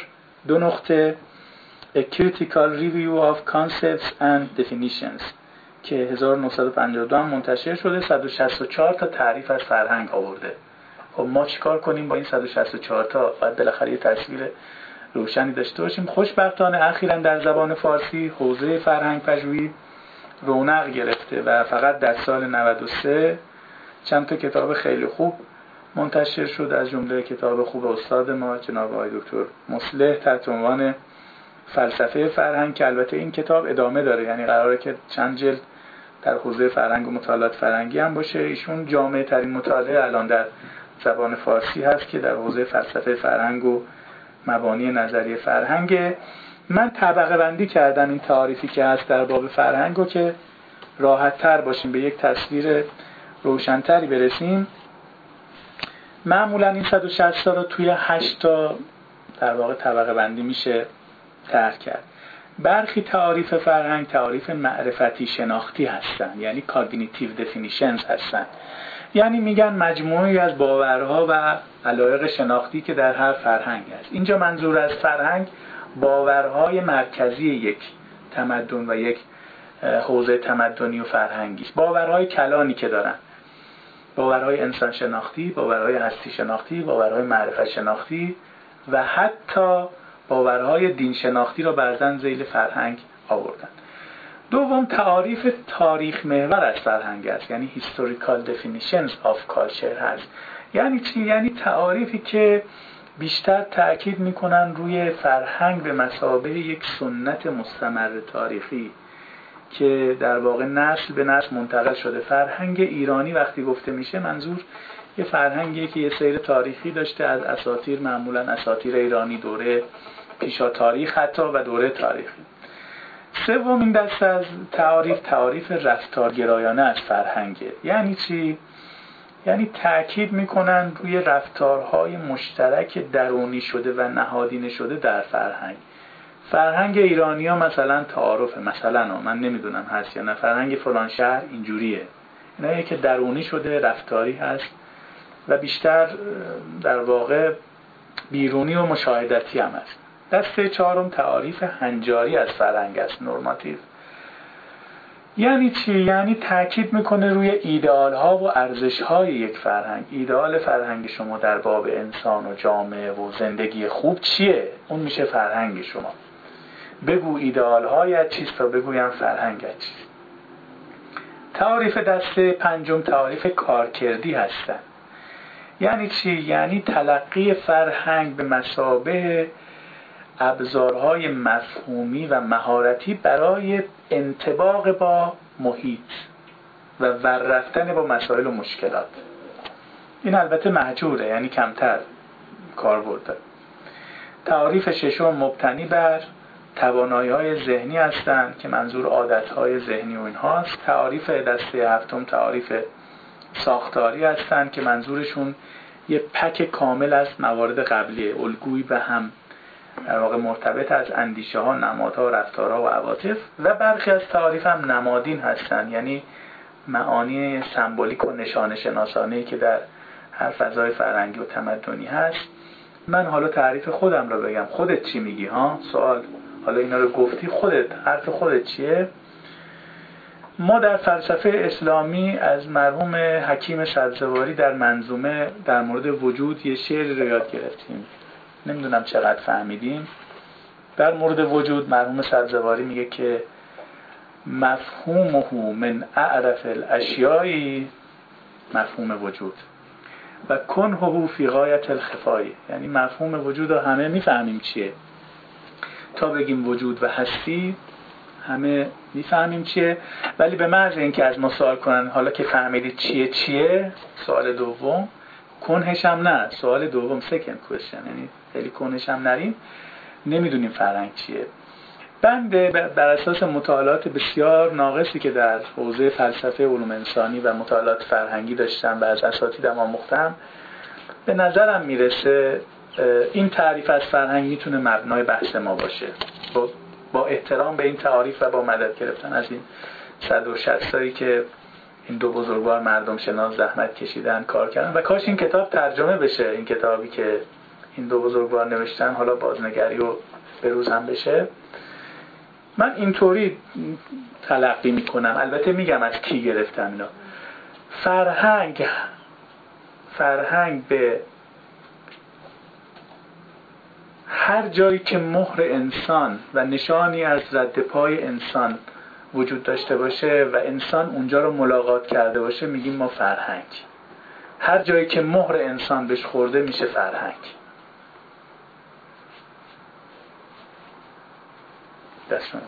A Critical Review of Concepts and Definitions که 1952 هم منتشر شده. 164 تا تعریف از فرهنگ آورده. خب ما چیکار کنیم با این 164 تا؟ باید بالاخره یه تصویر روشنی داشته باشیم. خوشبختانه اخیراً در زبان فارسی حوزه فرهنگ پژوهی رونق گرفته و فقط در سال 93 چند تا کتاب خیلی خوب منتشر شد، از جمله کتاب خوب استاد ما جناب آقای دکتر مصلح تحت عنوان فلسفه فرهنگ، که البته این کتاب ادامه داره، یعنی قراره که چند جلد در حوزه فرهنگ و مطالعات فرهنگی هم باشه. ایشون جامع ترین مطالعه الان در زبان فارسی هست که در حوزه فلسفه فرهنگ و مبانی نظریه فرهنگ. من طبقه بندی کردم این تعاریفی که هست در باب فرهنگ رو که راحت تر باشیم، به یک تصویر روشن‌تری برسیم. معمولا این 160 تا رو توی 8 تا در واقع طبقه بندی میشه طرح کرد. برخی تعاریف فرهنگ تعاریف معرفتی شناختی هستن، یعنی cognitive definitions هستن، یعنی میگن مجموعی از باورها و علایق شناختی که در هر فرهنگ هست. اینجا منظور از فرهنگ باورهای مرکزی یک تمدن و یک حوزه تمدنی و فرهنگی، باورهای کلانی که دارن، باورهای انسان شناختی، باورهای هستی شناختی، باورهای معرفت شناختی و حتی باورهای دین شناختی را برزن ذیل فرهنگ آوردن. دوم تعاریف تاریخ محور از فرهنگ است، یعنی historical definitions of culture هست. یعنی چی؟ یعنی تعاریفی که بیشتر تأکید میکنن روی فرهنگ به مثابه یک سنت مستمر تاریخی که در واقع نسل به نسل منتقل شده. فرهنگ ایرانی وقتی گفته میشه منظور یه فرهنگیه که یه سیر تاریخی داشته از اساطیر، معمولا اساطیر ایرانی، دوره پیشا تاریخ حتی و دوره تاریخی. سومین دسته از تعاریف رفتارگرایانه از فرهنگه. یعنی چی؟ یعنی تأکید میکنن روی رفتارهای مشترک درونی شده و نهادینه شده در فرهنگ ایرانی ها مثلا تعارف، مثلا من نمیدونم هست یا نه، فرهنگ فلان شهر اینجوریه، اینایی که درونی شده، رفتاری هست و بیشتر در واقع بیرونی و مشاهدتی هم هست. دسته چهارم تعاریف هنجاری از فرهنگ است، نورماتیو. یعنی چی؟ یعنی تاکید میکنه روی ایدئال ها و ارزش های یک فرهنگ. ایدئال فرهنگ شما در باب انسان و جامعه و زندگی خوب چیه؟ اون میشه فرهنگ شما. بگو ایدئال هایت چیست تا بگویم فرهنگت چیست. تعاریف دسته پنجم تعاریف کارکردی هستند. یعنی چی؟ یعنی تلقی فرهنگ به مثابه ابزارهای مفهومی و مهارتی برای انطباق با محیط و ور رفتن با مسائل و مشکلات. این البته محجوره، یعنی کمتر کاربرد داره. تعاریف ششم مبتنی بر توانایی‌های ذهنی هستند که منظور عادت‌های ذهنی و اینهاست. تعاریف دسته هفتم تعاریف ساختاری هستند که منظورشون یه پک کامل از موارد قبلیه، الگویی به هم در واقع مرتبط از اندیشه ها، نمادها، رفتارها و عواطف. و برخی از تعاریف هم نمادین هستند، یعنی معانی سمبولیک و نشانه شناسانه‌ای که در هر فضای فرهنگی و تمدنی هست. من حالا تعریف خودم رو بگم، خودت چی میگی ها؟ سوال، حالا اینا رو گفتی، خودت حرف خودت چیه؟ ما در فلسفه اسلامی از مرحوم حکیم سبزواری در منظومه در مورد وجود یه شعری رو یاد گرفتیم، نمیدونم چقدر فهمیدیم. در مورد وجود مرحوم سبزواری میگه که مفهومه من اعرف الاشیاء، مفهوم وجود، و کنه فی غایت الخفای، یعنی مفهوم وجود رو همه میفهمیم چیه، تا بگیم وجود و هستی همه میفهمیم چیه، ولی به محض اینکه از ما سوال کنن حالا که فهمیدید چیه، سوال دوم کنهش هم نه، سوال دوم سکند کوئسچن، یعنی خیلی کنهش هم نریم، نمیدونیم فرهنگ چیه. بنده بر اساس مطالعات بسیار ناقصی که در حوزه فلسفه علوم انسانی و مطالعات فرهنگی داشتم و از اساتیدم آموختم، به نظرم میرسه این تعریف از فرهنگ میتونه مبنای بحث ما باشه. با احترام به این تعریف و با مدد گرفتن از این 160 تایی که این دو بزرگوار مردم شناس زحمت کشیدن کار کردن و کاش این کتاب ترجمه بشه، این کتابی که این دو بزرگوار نوشتن، حالا بازنگری و بروز هم بشه. من اینطوری تلقی میکنم، البته میگم از کی گرفتم اینا. فرهنگ به هر جایی که مهر انسان و نشانی از رد پای انسان وجود داشته باشه و انسان اونجا رو ملاقات کرده باشه میگیم ما فرهنگ. هر جایی که مهر انسان بهش خورده میشه فرهنگ. دستون.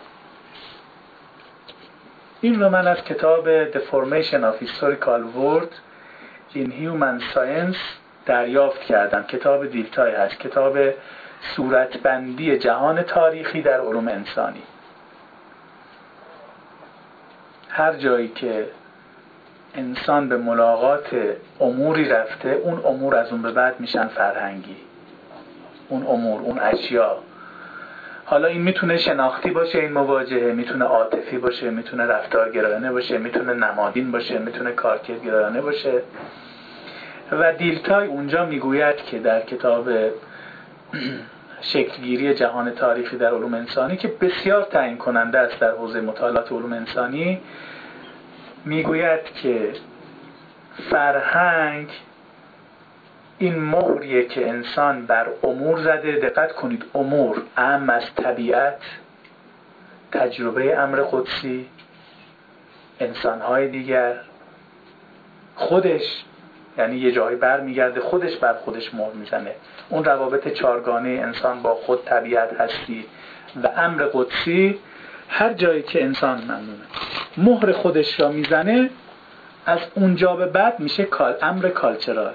این رو من از کتاب The Formation of Historical World in Human Science دریافت کردم. کتاب دیلتای هست، کتاب صورتبندی جهان تاریخی در علوم انسانی. هر جایی که انسان به ملاقات اموری رفته، اون امور از اون به بعد میشن فرهنگی. اون امور، اون اشیا، حالا این میتونه شناختی باشه، این مواجهه میتونه عاطفی باشه، میتونه رفتارگرایانه باشه، میتونه نمادین باشه، میتونه کارکردگرایانه باشه. و دیلتای اونجا میگوید که در کتاب شکلگیری جهان تاریخی در علوم انسانی که بسیار تعیین کننده است در حوزه مطالعات علوم انسانی، میگوید که فرهنگ این مهریه که انسان بر امور زده. دقت کنید، امور اهم از طبیعت، تجربه امر قدسی، انسانهای دیگر، خودش، یعنی یه جایی بر میگرده خودش بر خودش مهر میزنه. اون روابط چارگانه انسان با خود، طبیعت، هستی و امر قدسی، هر جایی که انسان مهر خودش را میزنه، از اونجا به بعد میشه امر کالچرال.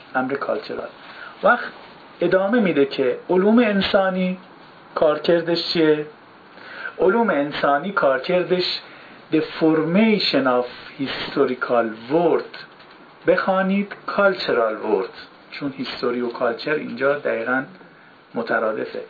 وقت ادامه میده که علوم انسانی کارکردش چیه؟ علوم انسانی کارکردش The Formation of Historical World بخوانید Cultural World، چون هیستوری و کالچر اینجا دقیقاً مترادفه.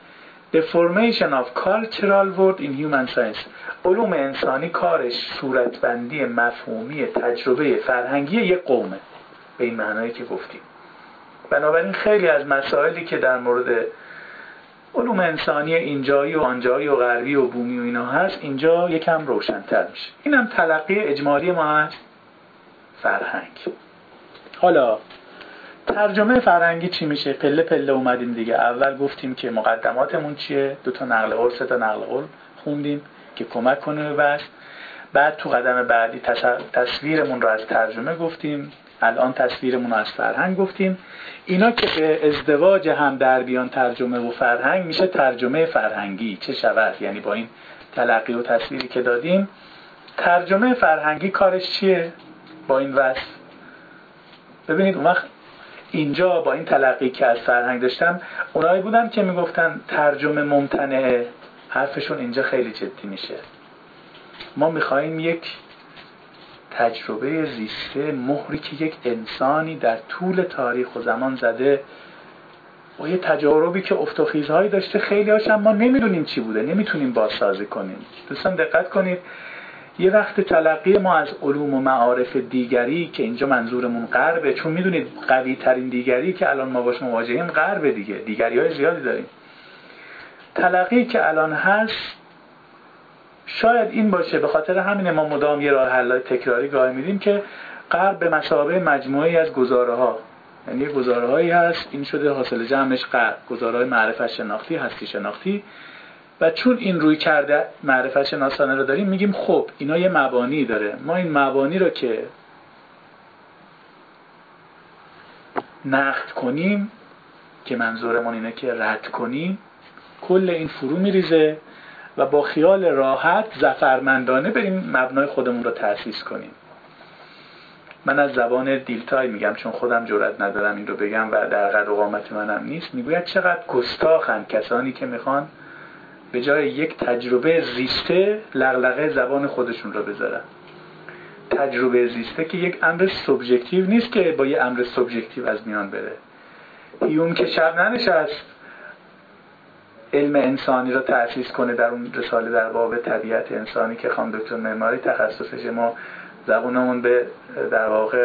The formation of cultural word in human science. علوم انسانی کارش صورتبندی مفهومی تجربه فرهنگی یک قومه، به این معنایی که گفتیم. بنابراین خیلی از مسائلی که در مورد علوم انسانی اینجایی و آنجایی و غربی و بومی و اینا هست، اینجا یکم روشن‌تر میشه. اینم تلقی اجمالی ما از فرهنگ. حالا ترجمه فرهنگی چی میشه؟ پله پله اومدیم دیگه. اول گفتیم که مقدماتمون چیه، 2 نقل قول 3 نقل قول خوندیم که کمک کنه به بحث. بعد تو قدم بعدی تصویرمون رو از ترجمه گفتیم، الان تصویرمون رو از فرهنگ گفتیم. اینا که به ازدواج هم در بیان ترجمه و فرهنگ میشه ترجمه فرهنگی. چه شود؟ یعنی با این تلقی و تصویری که دادیم، ترجمه فرهنگی کارش چیه؟ با این وصف ببینید اون وقت اینجا با این تلقی که از فرهنگ داشتم، اونایی بودن که میگفتن ترجمه ممتنعه، حرفشون اینجا خیلی جدی میشه. ما میخواییم یک تجربه زیسته، مهری که یک انسانی در طول تاریخ و زمان زده و یه تجاربی که افت و خیزهایی داشته، خیلی هاشم ما نمیدونیم چی بوده، نمیتونیم بازسازی کنیم. دوستان دقت کنید، یه وقت تلقی ما از علوم و معارف دیگری که اینجا منظورمون غربه، چون میدونید قوی ترین دیگری که الان ما باش مواجهیم غربه دیگه، دیگری های زیادی داریم. تلقی که الان هست شاید این باشه، به خاطر همین ما مدام یه راه حل تکراری راه میدیم که غرب به مثابه مجموعه‌ای از گزاره ها، یعنی گزاره هایی هست، این شده حاصل جمعش غرب، گزاره های معرفت شناختی، هستی شناختی. و چون این روی کرده معرفت شناسانه رو داریم، میگیم خب اینا یه مبانی داره، ما این مبانی رو که نقد کنیم، که منظورمون اینه که رد کنیم، کل این فرو میریزه و با خیال راحت ظفرمندانه بریم مبنای خودمون رو تأسیس کنیم. من از زبان دیلتای میگم، چون خودم جرئت ندارم این رو بگم و در قد و قامت منم نیست. میگوید چقدر گستاخن کسانی که میخوان به جای یک تجربه زیسته لغلقه زبان خودشون رو بذارن. تجربه زیسته که یک امر سوبژکتیو نیست که با یه امر سوبژکتیو از میان بره. هیوم که شب ننشست علم انسانی رو تأسیس کنه در اون رساله در باب طبیعت انسانی که خانم دکتر معماری تخصصش، ما زبونمون به در واقع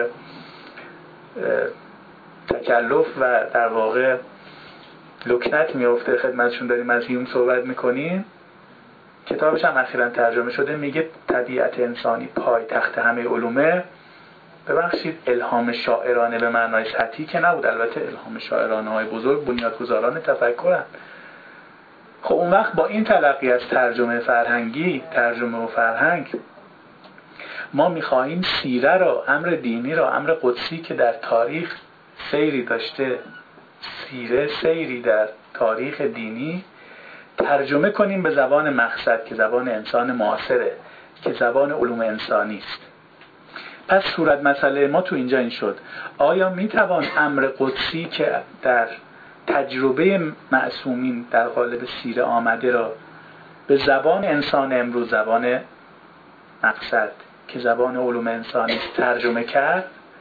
تکلف و در واقع لکنت میفته، خدمتشون داریم از هیوم صحبت میکنیم. کتابش هم اخیراً ترجمه شده، میگه طبیعت انسانی پای تخت همه علومه. ببخشید الهام شاعرانه به معنای سطحی که نبود، البته الهام شاعرانه های بزرگ بنیادگذاران تفکرن. خب اون وقت با این تلقی از ترجمه فرهنگی، ترجمه و فرهنگ، ما میخواهیم سیره را، امر دینی را، امر قدسی که در تاریخ سیری داشته، سیری در تاریخ دینی ترجمه کنیم به زبان مقصد که زبان انسان معاصره، که زبان علوم انسانی است. پس صورت مسئله ما تو اینجا این شد: آیا میتوان امر قدسی که در تجربه معصومین در قالب سیره آمده را به زبان انسان امروز، زبان مقصد که زبان علوم انسانی ترجمه کرد؟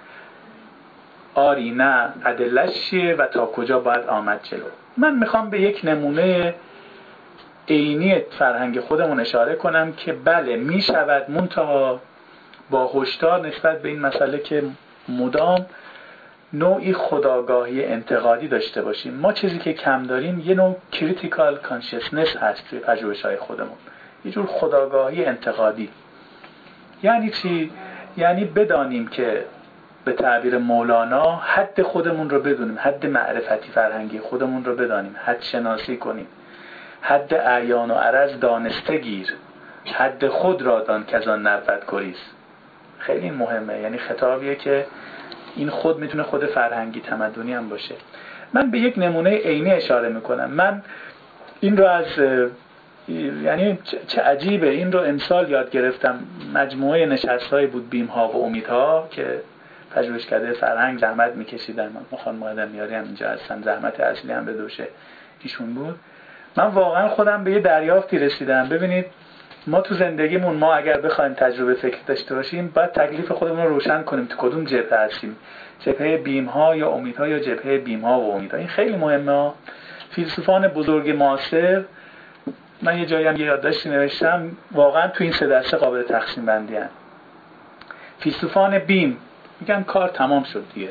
آری نه، ادله‌اش چیه و تا کجا باید آمد جلو؟ من میخوام به یک نمونه عینی فرهنگ خودمون اشاره کنم که بله میشود، منتها با هشدار نسبت به این مسئله که مدام نوعی خودآگاهی انتقادی داشته باشیم. ما چیزی که کم داریم یه نوع کریتیکال کانشسنس هست توی پژوهش‌های خودمون، یه جور خودآگاهی انتقادی. یعنی چی؟ یعنی بدانیم که به تعبیر مولانا حد خودمون رو بدونیم، حد معرفتی فرهنگی خودمون رو بدانیم، حد شناسی کنیم. حد اعیان و عرض دانسته گیر، حد خود را دان که از آن نبود گریز. خیلی مهمه، یعنی خطابیه که این خود میتونه خود فرهنگی تمدنی هم باشه. من به یک نمونه عینی اشاره میکنم. من این رو از یعنی چه عجیبه، این رو امسال یاد گرفتم. مجموعه نشست‌های بود، بیم‌ها و امیدها، که پژوهشکده فرهنگ زحمت میکشیدن. من خانم مقدم میاری هم اینجا هستن، زحمت اصلی هم به دوش ایشون بود. من واقعا خودم به یه دریافتی رسیدم. ببینید ما تو زندگیمون، ما اگر بخوایم تجربه فکر داشته باشیم، باید تکلیف خودمون رو روشن کنیم تو کدوم جبهه هستیم، جبهه بیم‌ها یا امیدها یا جبهه بیم‌ها و امیدها. این خیلی مهمه. فیلسوفان بزرگ معاصر، من یه جایی هم یه یادداشتی نوشتم، واقعا تو این 3 دسته قابل تقسیم بندی هستند. فیلسوفان بیم میگن کار تمام شد دیگه،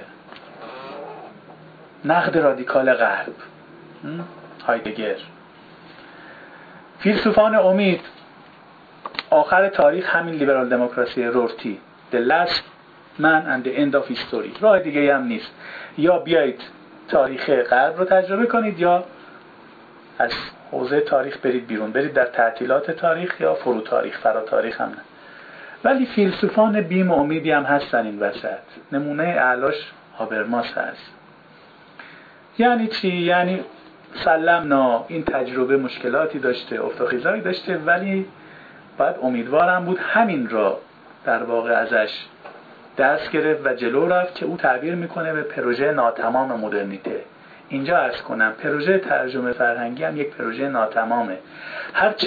نقد رادیکال غرب، هایدگر. فیلسوفان امید، آخر تاریخ همین لیبرال دموکراسی رورتی، the last man and the end of history. راه دیگه هم نیست، یا بیایید تاریخ غرب رو تجربه کنید یا از حوزه تاریخ برید بیرون، برید در تعطیلات تاریخ یا فرو تاریخ، فرا تاریخ هم نه. ولی فیلسوفان بیم و امیدی هم هستن این وسط. نمونه اعلاش هابرماس هست. یعنی چی؟ یعنی سلمنا این تجربه مشکلاتی داشته، افتخاذایی داشته، ولی باید امیدوارم بود همین را در واقع ازش دست گرفت و جلو رفت که او تعبیر میکنه به پروژه ناتمام مدرنیته. اینجا عرض کنم پروژه ترجمه فرهنگی هم یک پروژه ناتمامه. هرچه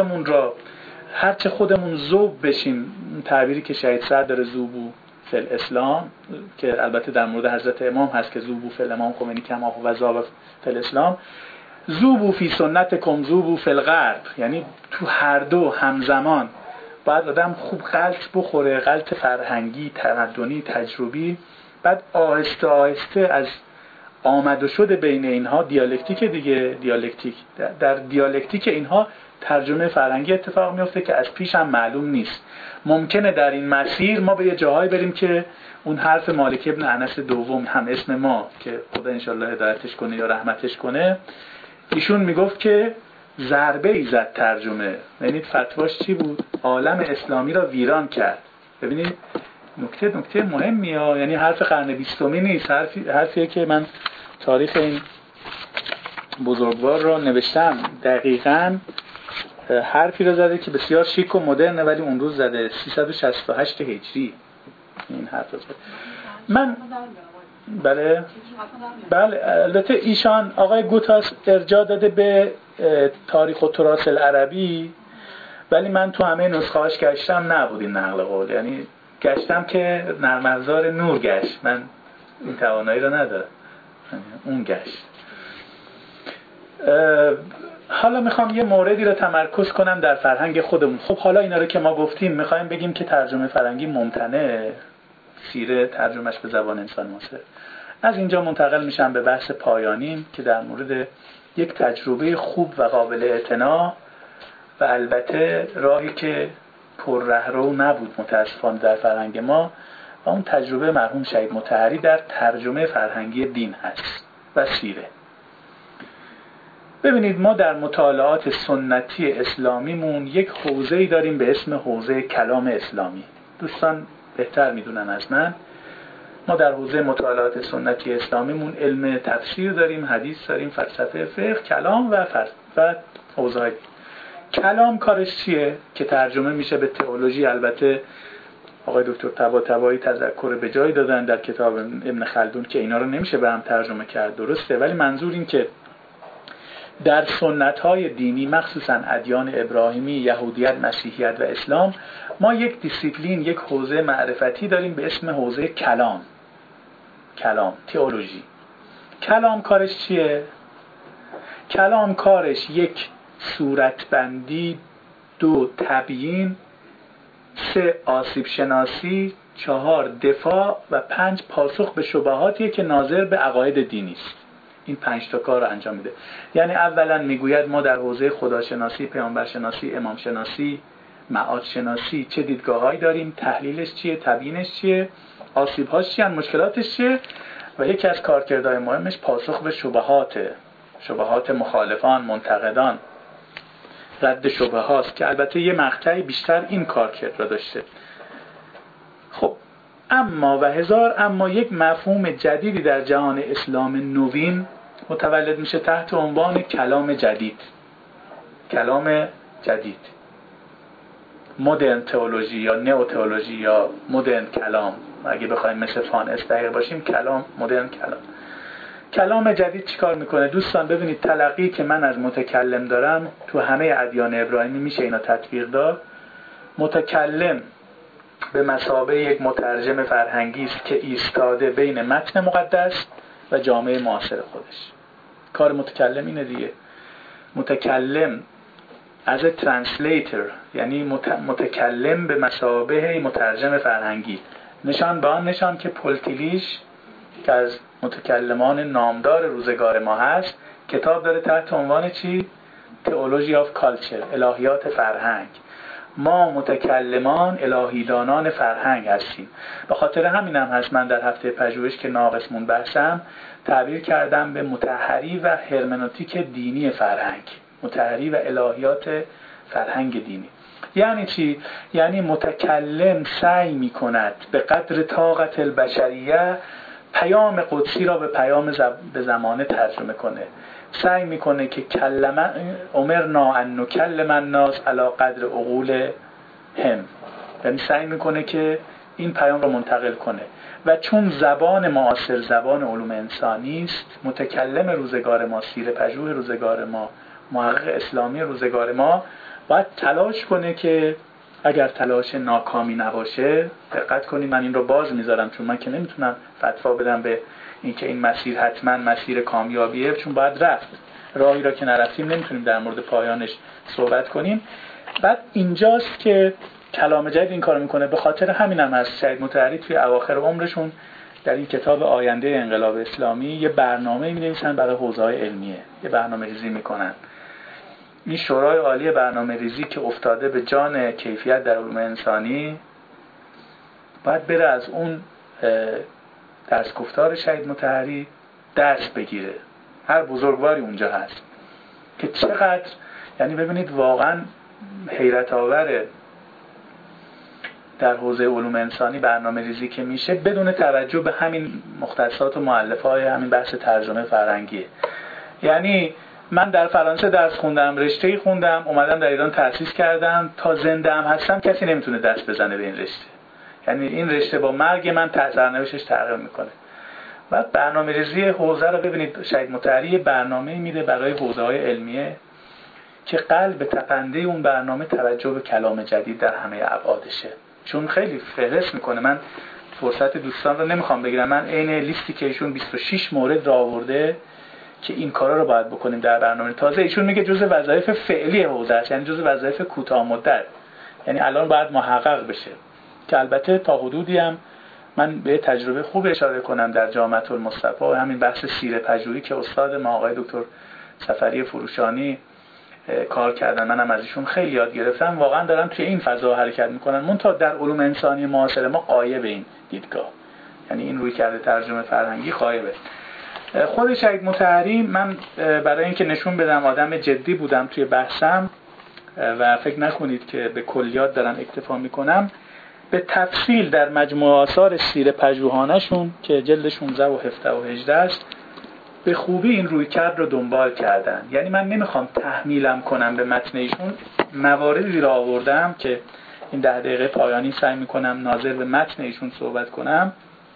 خودمون ذوب بشیم، تعبیری که شهید سعد داره، ذوبو فی الاسلام، که البته در مورد حضرت امام هست که ذوبو فی الامام خمینی کما و ذاب فی الاسلام، ذوبو فی سنتکم ذوبو فی الغرب، یعنی تو هر دو همزمان باید آدم خوب غلط بخوره، غلط فرهنگی، تمدنی، تجربی، بعد آهسته آهسته از آمد و شد بین اینها دیالکتیک دیگه، در دیالکتیک اینها ترجمه فرهنگی اتفاق میفته که از پیش هم معلوم نیست. ممکنه در این مسیر ما به یه جاهایی بریم که اون حرف مالک ابن انس دوم، هم اسم ما که خدا انشالله هدایتش کنه یا رحمتش کنه، ایشون میگفت که ضربه ای زد ترجمه. ببینید فتواش چی بود؟ عالم اسلامی را ویران کرد. ببینید نکته مهمیه، یعنی حرف قرن 20 نیست، حرفیه که من تاریخ این بزرگوار رو نوشتم. دقیقاً حرفی رو زده که بسیار شیک و مدرنه، ولی اون روز زده 368 هجری این حرف رو زده. من بله البته ایشان آقای گوتاس ارجاع داده به تاریخ و تراث العربی، ولی من تو همه نسخه‌هاش گشتم، نبود این نقل قول، یعنی گشتم که نرم افزار نور گشت، من این توانایی رو ندارم، اون گشت. حالا میخوام یه موردی رو تمرکز کنم در فرهنگ خودمون. خب حالا اینا رو که ما گفتیم، میخوایم بگیم که ترجمه فرهنگی ممتنعه، سیره ترجمهش به زبان انسان معاصر. از اینجا منتقل میشم به بحث پایانیم که در مورد یک تجربه خوب و قابل اعتنا و البته راهی که پر رهرو نبود متاسفانه در فرهنگ ما، و اون تجربه مرحوم شهید مطهری در ترجمه فرهنگی دین هست و سیره. ببینید ما در مطالعات سنتی اسلامیمون یک حوزه‌ای داریم به اسم حوزه کلام اسلامی. دوستان بهتر میدونن از من، ما در حوزه مطالعات سنتی اسلامیمون علم تفسیر داریم، حدیث داریم، فلسفه، فقه، کلام و حوزه‌های. کلام کارش چیه؟ که ترجمه میشه به تئولوژی. البته آقای دکتر طباطبایی تذکر به جای دادن در کتاب ابن خلدون که اینا رو نمیشه به هم ترجمه کرد، درسته، ولی منظور این که در سنت‌های دینی، مخصوصاً ادیان ابراهیمی، یهودیت، مسیحیت و اسلام، ما یک دیسیپلین، یک حوزه معرفتی داریم به اسم حوزه کلام، تئولوژی. کلام کارش چیه؟ کلام کارش 1 صورتبندی، 2 تبیین، 3 آسیب شناسی، 4 دفاع و 5 پاسخ به شبهاتیه که ناظر به عقاید دینی است. این 5 تا کار رو انجام میده. یعنی اولا میگوید ما در حوزه خداشناسی، پیامبرشناسی، امامشناسی، معاد شناسی چه دیدگاه‌هایی داریم، تحلیلش چیه، تبیینش چیه، آسیب‌هاش چیه، مشکلاتش چیه، و یکی از کارکردهای مهمش پاسخ به شبهات مخالفان، منتقدان، رد شبههاست که البته یه مقطعی بیشتر این کارکرد را داشته. خب اما و هزار اما یک مفهوم جدیدی در جهان اسلام نوین متولد میشه تحت عنوان کلام جدید. مدرن تئولوژی یا نئو تئولوژی یا مدرن کلام، اگه بخوایم مثل فان استایر باشیم، مدرن کلام جدید چیکار میکنه؟ دوستان ببینید، تلقی که من از متکلم دارم تو همه ادیان ابراهیمی میشه اینا تطبیق داد. متکلم به مثابه یک مترجم فرهنگی است که ایستاده بین متن مقدس و جامعه معاصر خودش. کار متکلم اینه دیگه. متکلم as a translator، یعنی متکلم به مثابه مترجم فرهنگی. نشان که پولتیلیش که از متکلمان نامدار روزگار ما هست، کتاب داره تحت عنوان چی؟ تئولوژی آف کالچر، الهیات فرهنگ. ما متکلمان الهیدانان فرهنگ هستیم. به خاطر همینم هست من در هفته پژوهش که ناقصمون بحثم تعبیر کردم به مطهری و هرمنوتیک دینی فرهنگ، مطهری و الهیات فرهنگ دینی. یعنی چی؟ یعنی متکلم سعی می کند به قدر طاقت البشریه پیام قدسی را به پیام به زمانه ترجمه کنه. سعی میکنه که امرنا ان نکلم الناس علی قدر عقول هم، یعنی سعی میکنه که این پیام رو منتقل کنه. و چون زبان معاصر زبان علوم انسانی است، متکلم روزگار ما، سیره پژوه روزگار ما، محقق اسلامی روزگار ما باید تلاش کنه که اگر تلاش ناکامی نباشه، دقت کنید من این رو باز میذارم چون من که نمیتونم فتوا بدم به اینکه این مسیر حتما مسیر کامیابیه، چون باید رفت. راهی را که نرفتیم نمیتونیم در مورد پایانش صحبت کنیم. بعد اینجاست که کلام جدید این کارو میکنه. به خاطر همینم هست شهید مطهری توی اواخر عمرشون در این کتاب آینده انقلاب اسلامی یه برنامه می‌نویسن برای حوزه‌های علمیه، یه برنامه‌ریزی میکنن. این شورای عالی برنامه‌ریزی که افتاده به جان کیفیت در علوم انسانی باید بره از اون درس گفتار شهید مطهری درس بگیره. هر بزرگواری اونجا هست که چقدر، یعنی ببینید واقعا حیرت آوره در حوزه علوم انسانی برنامه ریزی که میشه بدون توجه به همین مختصات و مؤلفه‌های همین بحث ترجمه فرهنگیه. یعنی من در فرانسه درس خوندم، رشته‌ای خوندم، اومدم در ایران تأسیس کردم، تا زنده هم هستم کسی نمیتونه دست بزنه به این رشته. یعنی این رشته با مرگ من سرنوشتش تغییر میکنه. بعد برنامه‌ریزی حوزه رو ببینید، شهید مطهری برنامه‌ای میده برای حوزه‌های علمیه که قلب تپنده اون برنامه توجه به کلام جدید در همه ابعادشه. چون خیلی فهرست میکنه. من فرصت دوستان رو نمیخوام بگیرم، من عین لیستی که ایشون 26 مورد را آورده که این کارا رو باید بکنیم در برنامه. تازه ایشون میگه جزء وظایف فعلی حوزه است، یعنی جزء وظایف کوتاه مدت، یعنی الان باید محقق بشه. که البته تا حدودی هم من به تجربه خوب اشاره کنم در جامعه المصطفی و همین بحث سیره پژوهی که استاد ما آقای دکتر سفری فروشانی کار کردن، منم از ایشون خیلی یاد گرفتم. واقعا دارم توی این فضا حرکت میکنن. منتها در علوم انسانی معاصر ما غایب این دیدگاه، یعنی این روی کرده ترجمه فرهنگی غایبه. خود شهید مطهری، من برای اینکه نشون بدم آدم جدی بودم توی بحثم و فکر نکنید که به کلیات دارم اکتفا میکنم، به تفصیل در مجموعه آثار سیره پژوهانشون که جلد 16 و 17 و 18 است به خوبی این رویکرد رو دنبال کردن. یعنی من نمیخوام تحمیلم کنم به متن ایشون، مواردی رو آوردم که این 10 دقیقه پایانی سعی میکنم ناظر به متن ایشون صحبت کنم.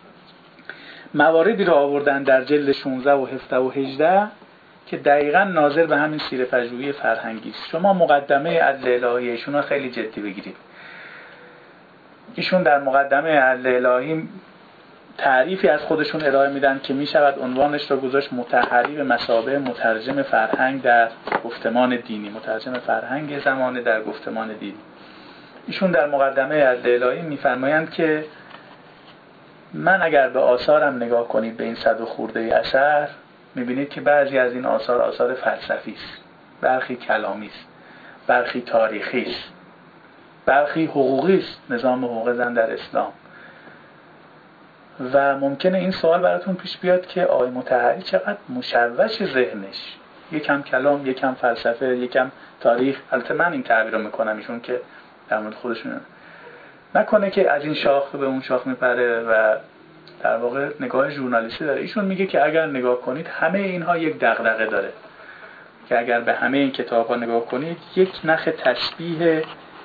مواردی رو آوردن در جلد 16 و 17 و 18 که دقیقاً ناظر به همین سیره پژوهی فرهنگی است. شما مقدمه عدل الهی ایشون رو خیلی جدی بگیرید. ایشون در مقدمه عدل الهی تعریفی از خودشون ارائه میدن که میشود عنوانش رو گذاشت مطهری به مثابه مترجم فرهنگ در گفتمان دینی، مترجم فرهنگ زمانه در گفتمان دینی. ایشون در مقدمه عدل الهی میفرمایند که من اگر به آثارم نگاه کنید، به این 100 و خورده اثر، میبینید که بعضی از این آثار فلسفی است، برخی کلامی است، برخی تاریخی است، برخی حقوقی است، نظام حقوق زن در اسلام. و ممکنه این سوال براتون پیش بیاد که آقای مطهری چقدر مشوش ذهنش، یکم کلام، یکم فلسفه، یکم تاریخ. البته من این تعبیر رو میکنم، ایشون که در مورد خودشون نکنه که از این شاخ به اون شاخ میپره و در واقع نگاه ژورنالیستی داره. ایشون میگه که اگر نگاه کنید همه اینها یک دغدغه داره، که اگر به همه این کتاب‌ها نگاه کنید یک نخ تشبیه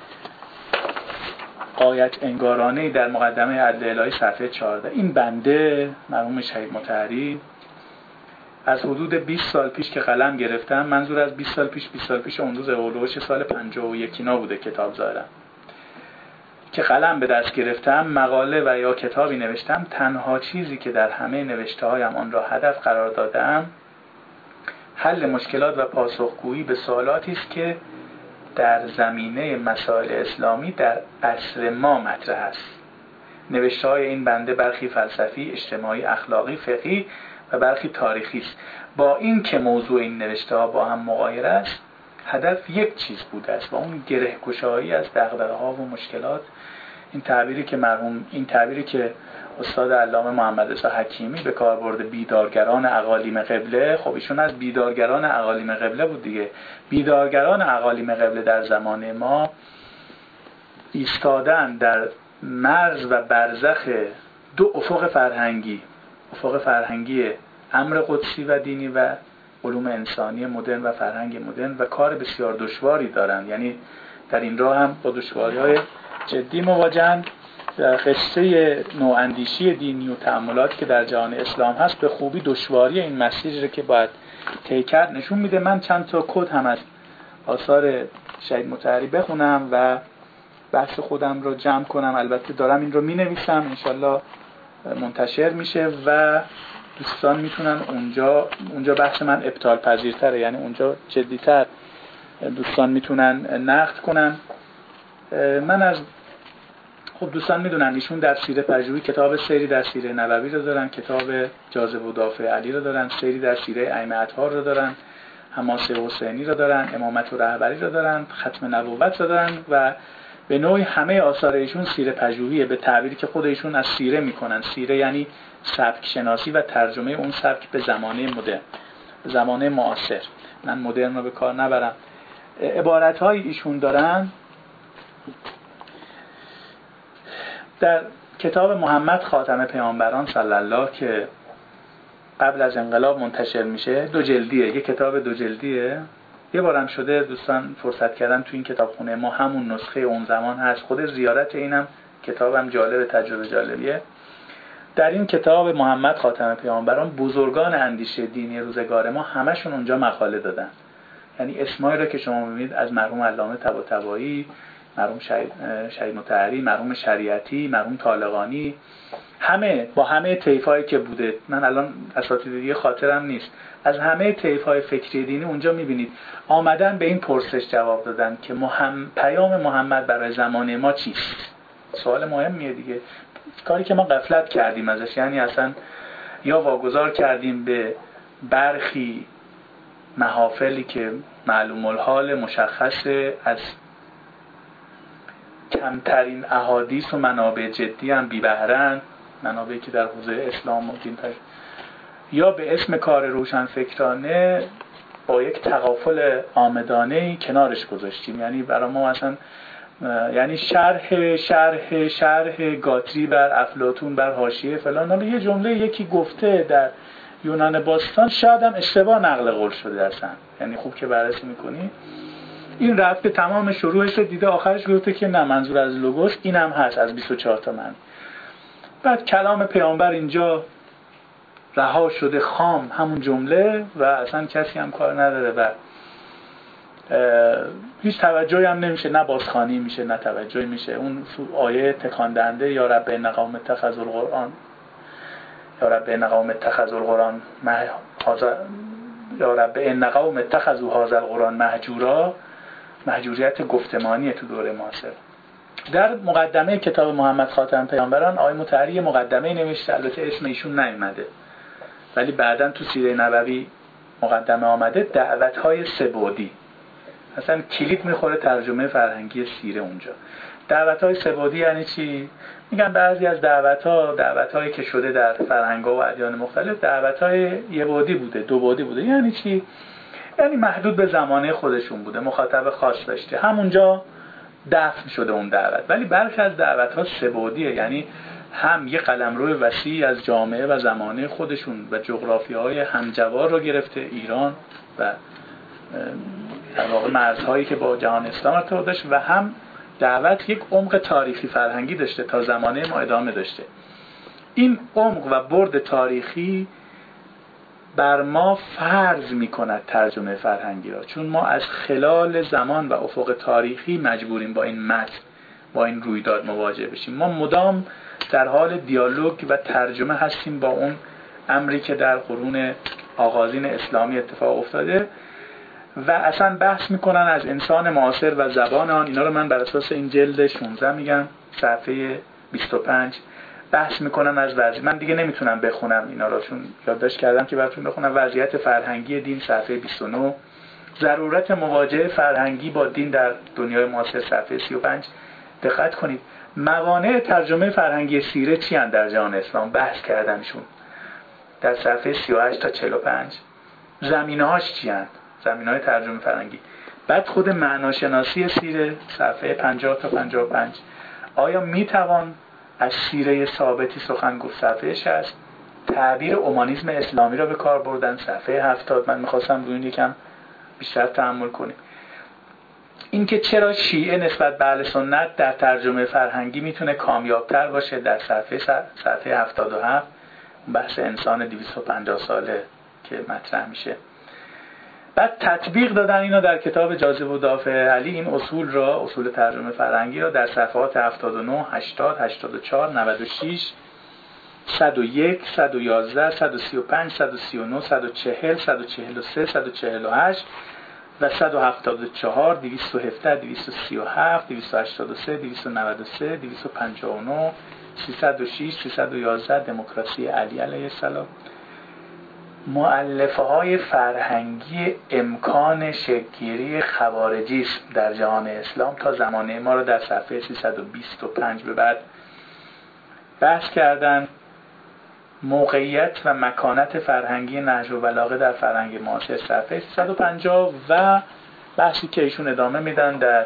غایت انگارانه‌ای در مقدمه عدل الهی صفحه 14. این بنده مرحوم شهید مطهری از حدود 20 سال پیش که قلم گرفتم، منظور از 20 سال پیش اون روز اولوش سال 51 اینا بوده کتاب ظاهرم، که قلم به دست گرفتم، مقاله و یا کتابی نوشتم، تنها چیزی که در همه نوشته‌هایم آن را هدف قرار دادم حل مشکلات و پاسخگویی به سوالاتی است که در زمینه مسائل اسلامی در عصر ما مطرح است. نوشته‌های این بنده برخی فلسفی، اجتماعی، اخلاقی، فقهی و برخی تاریخی است. با این که موضوع این نوشته‌ها با هم مغایر است، هدف یک چیز بوده است و اون گره‌گشایی از دغدغه‌ها و مشکلات. این تعبیری که استاد علامه محمد رضا حکیمی به کار برده، بیدارگران اقالیم قبله، خب ایشون از بیدارگران اقالیم قبله بود دیگه. بیدارگران اقالیم قبله در زمان ما ایستادن در مرز و برزخ دو افق فرهنگی امر قدسی و دینی و علوم انسانی مدرن و فرهنگ مدرن و کار بسیار دشواری دارند. یعنی در این راه هم با دشواری‌های جدی مواجهند. قصه نواندیشی دینی و تأملات که در جهان اسلام هست به خوبی دشواری این مسیری رو که باید طی کرد نشون میده. من چند تا کد هم از آثار شهید مطهری بخونم و بحث خودم رو جمع کنم. البته دارم این رو مینویسم، انشالله منتشر میشه و دوستان میتونن اونجا بحث من ابطال پذیرتره، یعنی اونجا جدیتر دوستان میتونن نقد کنن. خب دوستان میدونن ایشون در سیره پژوهی کتاب سیری در سیره نبوی رو دارن، کتاب جاذب و دافع علی رو دارن، سیری در سیره ائمه اطهار رو دارن، حماسه حسینی رو دارن، امامت و رهبری رو دارن، ختم نبوت رو دارن و به نوعی همه آثار ایشون سیره پژوهیه، به تعبیری که خود ایشون از سیره میکنن. سیره یعنی سبک شناسی و ترجمه اون سبک به زمانه مدرن، زمانه معاصر. من مدرن رو به کار نبرم. عبارت‌های ایشون دارن در کتاب محمد خاتم پیامبران صلی الله که قبل از انقلاب منتشر میشه، 2 جلدیه، یه کتاب 2 جلدیه. یه بارم شده دوستان فرصت کردن تو این کتابخونه ما همون نسخه اون زمان هست. خود زیارت اینم کتابم جالب، تجربه جالبیه. در این کتاب محمد خاتم پیامبران بزرگان اندیشه دینی روزگار ما همشون اونجا مقاله دادن. یعنی اسمایی رو که شما میبینید از مرحوم علامه طباطبایی، مرحوم شهید مطهری، مرحوم شریعتی، مرحوم طالقانی، همه با همه طیفایی که بوده، من الان اساتیدگی خاطرم نیست، از همه طیف‌های فکری دینی اونجا می‌بینید آمدن به این پرسش جواب دادن که پیام محمد برای زمانه ما چیست. سوال مهمیه دیگه، کاری که ما غفلت کردیم ازش، یعنی اصلا یا واگذار کردیم به برخی محافلی که معلوم الحال مشخصه از کمترین احادیث و منابع جدی هم بی بهره‌اند، منابعی که در حوزه اسلام و دین یا به اسم کار روشنفکرانه با یک تغافل عامدانه‌ای کنارش گذاشتیم. یعنی برای ما اصلا یعنی شرح گاتری بر افلاطون بر حاشیه فلان، حالا یه جمله یکی گفته در یونان باستان شاید هم اشتباه نقل قول شده اصلا، یعنی خوب که بررسی می‌کنی این رفته تمام شروعش رو دیده، آخرش گفته که نه منظور از لوگوس اینم هست از 24 تا من. بعد کلام پیامبر اینجا رها شده خام همون جمله و اصلا کسی هم کار نداره و هیچ توجهی هم نمیشه، نه بازخوانی میشه نه توجهی میشه. اون آیه تکان دهنده یا رب ان قوم اتخذوا القرآن یا رب ان قوم اتخذوا القرآن یا رب ان قوم اتخذوا هذا القرآن مهجورا، مهجوریت گفتمانی تو دوره معاصر. در مقدمه کتاب محمد خاتم پیامبران آقای مطهری مقدمه نوشته، البته اسم ایشون نیومده ولی بعداً تو سیره نبوی مقدمه آمده، دعوت‌های سه‌بعدی. اصلا کلید میخوره ترجمه فرهنگی سیره اونجا. دعوت‌های سه‌بعدی یعنی چی؟ میگن بعضی از دعوت‌هایی که شده در فرهنگ‌ها و ادیان مختلف دعوت‌های یه بعدی بوده، 2 بعدی بوده. یعنی چی؟ یعنی محدود به زمانه خودشون بوده، مخاطب خاص داشته، همونجا دفن شده اون دعوت. ولی برخی از دعوت‌ها سه‌بعدیه، یعنی هم یه قلمرو وسیع از جامعه و زمانه خودشون و جغرافیاهای همجوار رو گرفته، ایران و در واقع مرزهایی که با جهان اسلام ارتباط داشت، و هم دعوت یک عمق تاریخی فرهنگی داشته، تا زمانه ما ادامه داشته. این عمق و برد تاریخی بر ما فرض می‌کند ترجمه فرهنگی را، چون ما از خلال زمان و افق تاریخی مجبوریم با این متن، با این رویداد مواجه بشیم. ما مدام در حال دیالوگ و ترجمه هستیم با اون امری که در قرون آغازین اسلامی اتفاق افتاده و اصلا بحث میکنن از انسان معاصر و زبان آن. اینا رو من بر اساس این جلد 16 میگم، صفحه 25 بحث میکنن از وضعیت. من دیگه نمیتونم بخونم اینا رو چون یادداشت کردم که براتون بخونم. وضعیت فرهنگی دین صفحه 29، ضرورت مواجهه فرهنگی با دین در دنیای معاصر صفحه 35. دقت کنید موانع ترجمه فرهنگی سیره چی اند در جهان اسلام، بحث کردنشون در صفحه 38 تا 45. زمینه‌هاش چی اند، زمینه‌های ترجمه فرهنگی. بعد خود معناشناسی سیره صفحه 50 تا 55. آیا میتوان از سیره ثابتی سخن گفت صفحه 60. تعبیر اومانیسم اسلامی را به کار بردن صفحه 70. من می‌خواستم روی این یکم بیشتر تأمل کنیم. اینکه چرا شیعه نسبت به اهل سنت در ترجمه فرهنگی میتونه کامیابتر باشه در صفحه 77. بحث انسان 250 ساله که مطرح میشه. بعد تطبیق دادن اینو در کتاب جاذبه و دافع علی، این اصول را، اصول ترجمه فرهنگی را در صفحات 79 80 84 96 101 111 135 139 140 143 148 و 174 217 237 283 293 259 306 311 دموکراسی علی علیه السلام. مؤلفه های فرهنگی امکان شکل‌گیری خوارجیسم در جهان اسلام تا زمانه ما رو در صفحه 325 به بعد بحث کردن. موقعیت و مکانت فرهنگی نهج البلاغه در فرهنگ معاصر صفحه 350 و بحثی که ایشون ادامه میدن در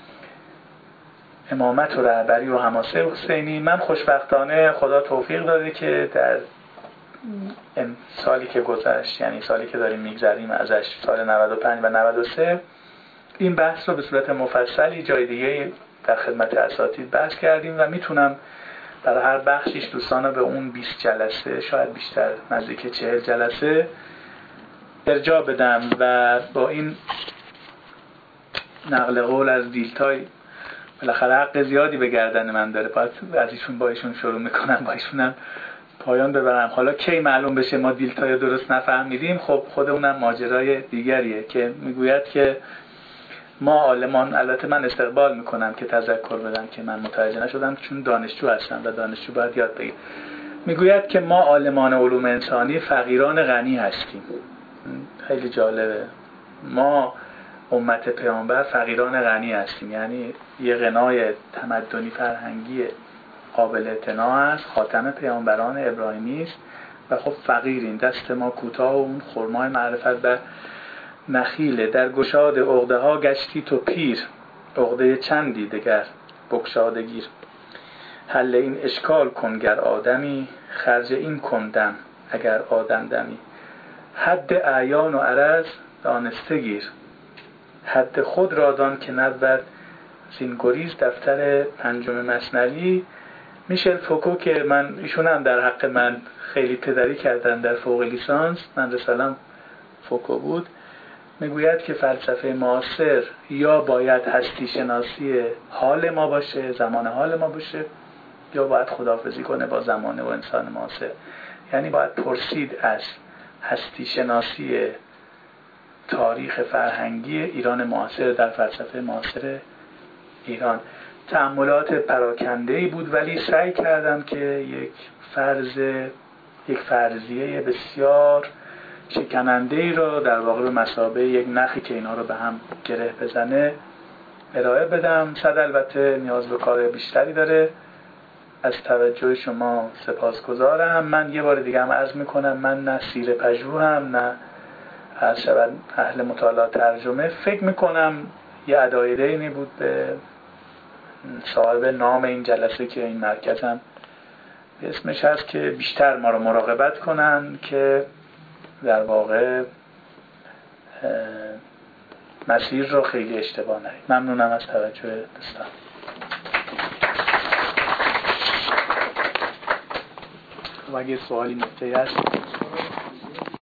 امامت و رهبری و حماسه حسینی. من خوشبختانه خدا توفیق داده که در سالی که گذشت، یعنی سالی که داریم میگذریم ازش، سال 95 و 93، این بحث رو به صورت مفصلی جای دیگه در خدمت اساتید بحث کردیم و میتونم برای هر بخشیش دوستان رو به اون 20 جلسه شاید بیشتر نزدیک 40 جلسه ارجاع بدم و با این نقل قول از دیلتای بالاخره حق زیادی به گردن من داره، باید از ایشون با ایشون شروع میکنم، با ایشونم پایان ببرم. حالا کی معلوم بشه ما دیلتای درست نفهمیدیم، خب خود اونم ماجرای دیگریه که میگوید که ما عالمان، البته من استقبال میکنم که تذکر بدم که من متوجه نشدم چون دانشجو هستم و دانشجو باید یاد بگیر. میگوید که ما عالمان علوم انسانی فقیران غنی هستیم. خیلی جالبه. ما امت پیامبر فقیران غنی هستیم، یعنی یه غنای تمدنی فرهنگی قابل اعتنا است، خاتم پیامبران ابراهیمی است و خب فقیریم، دست ما کوتاه و اون خرمای معرفت بر نخیله. در گشاد عقده ها گشتی تو پیر، عقده چندی دگر بگشاده گیر. حل این اشکال کن گر آدمی، خرج این کندم اگر آدم دمی. حد اعیان و عرض دانسته گیر، حد خود را دان که نبود زین گریز. دفتر پنجم مثنوی. میشل فوکو که من ایشون هم در حق من خیلی پدری کردن در فوق لیسانس، من رسالم فوکو بود، میگوید که فلسفه معاصر یا باید هستی شناسی حال ما باشه، زمان حال ما باشه، یا باید خداحافظی کنه با زمانه و انسان معاصر. یعنی باید پرسید از هستی شناسی تاریخ فرهنگی ایران معاصر در فلسفه معاصر ایران. تأملات پراکنده‌ای بود ولی سعی کردم که یک فرضیه بسیار شکننده‌ای را در واقع به مثابه یک نخی که اینا رو به هم گره بزنه ارائه بدم. صد البته نیاز به کار بیشتری داره. از توجه شما سپاسگزارم. من یه بار دیگه هم عرض میکنم من نه سیره پژوهم نه اهل مطالعات ترجمه. فکر میکنم یه ادایده‌ای بود به صاحب نام این جلسه که این مرکزم اسمش هست که بیشتر ما رو مراقبت کنن که در واقع مسیر رو خیلی اشتباه نریم. ممنونم از توجه دوستان. اگه سوالی نکته‌ای هست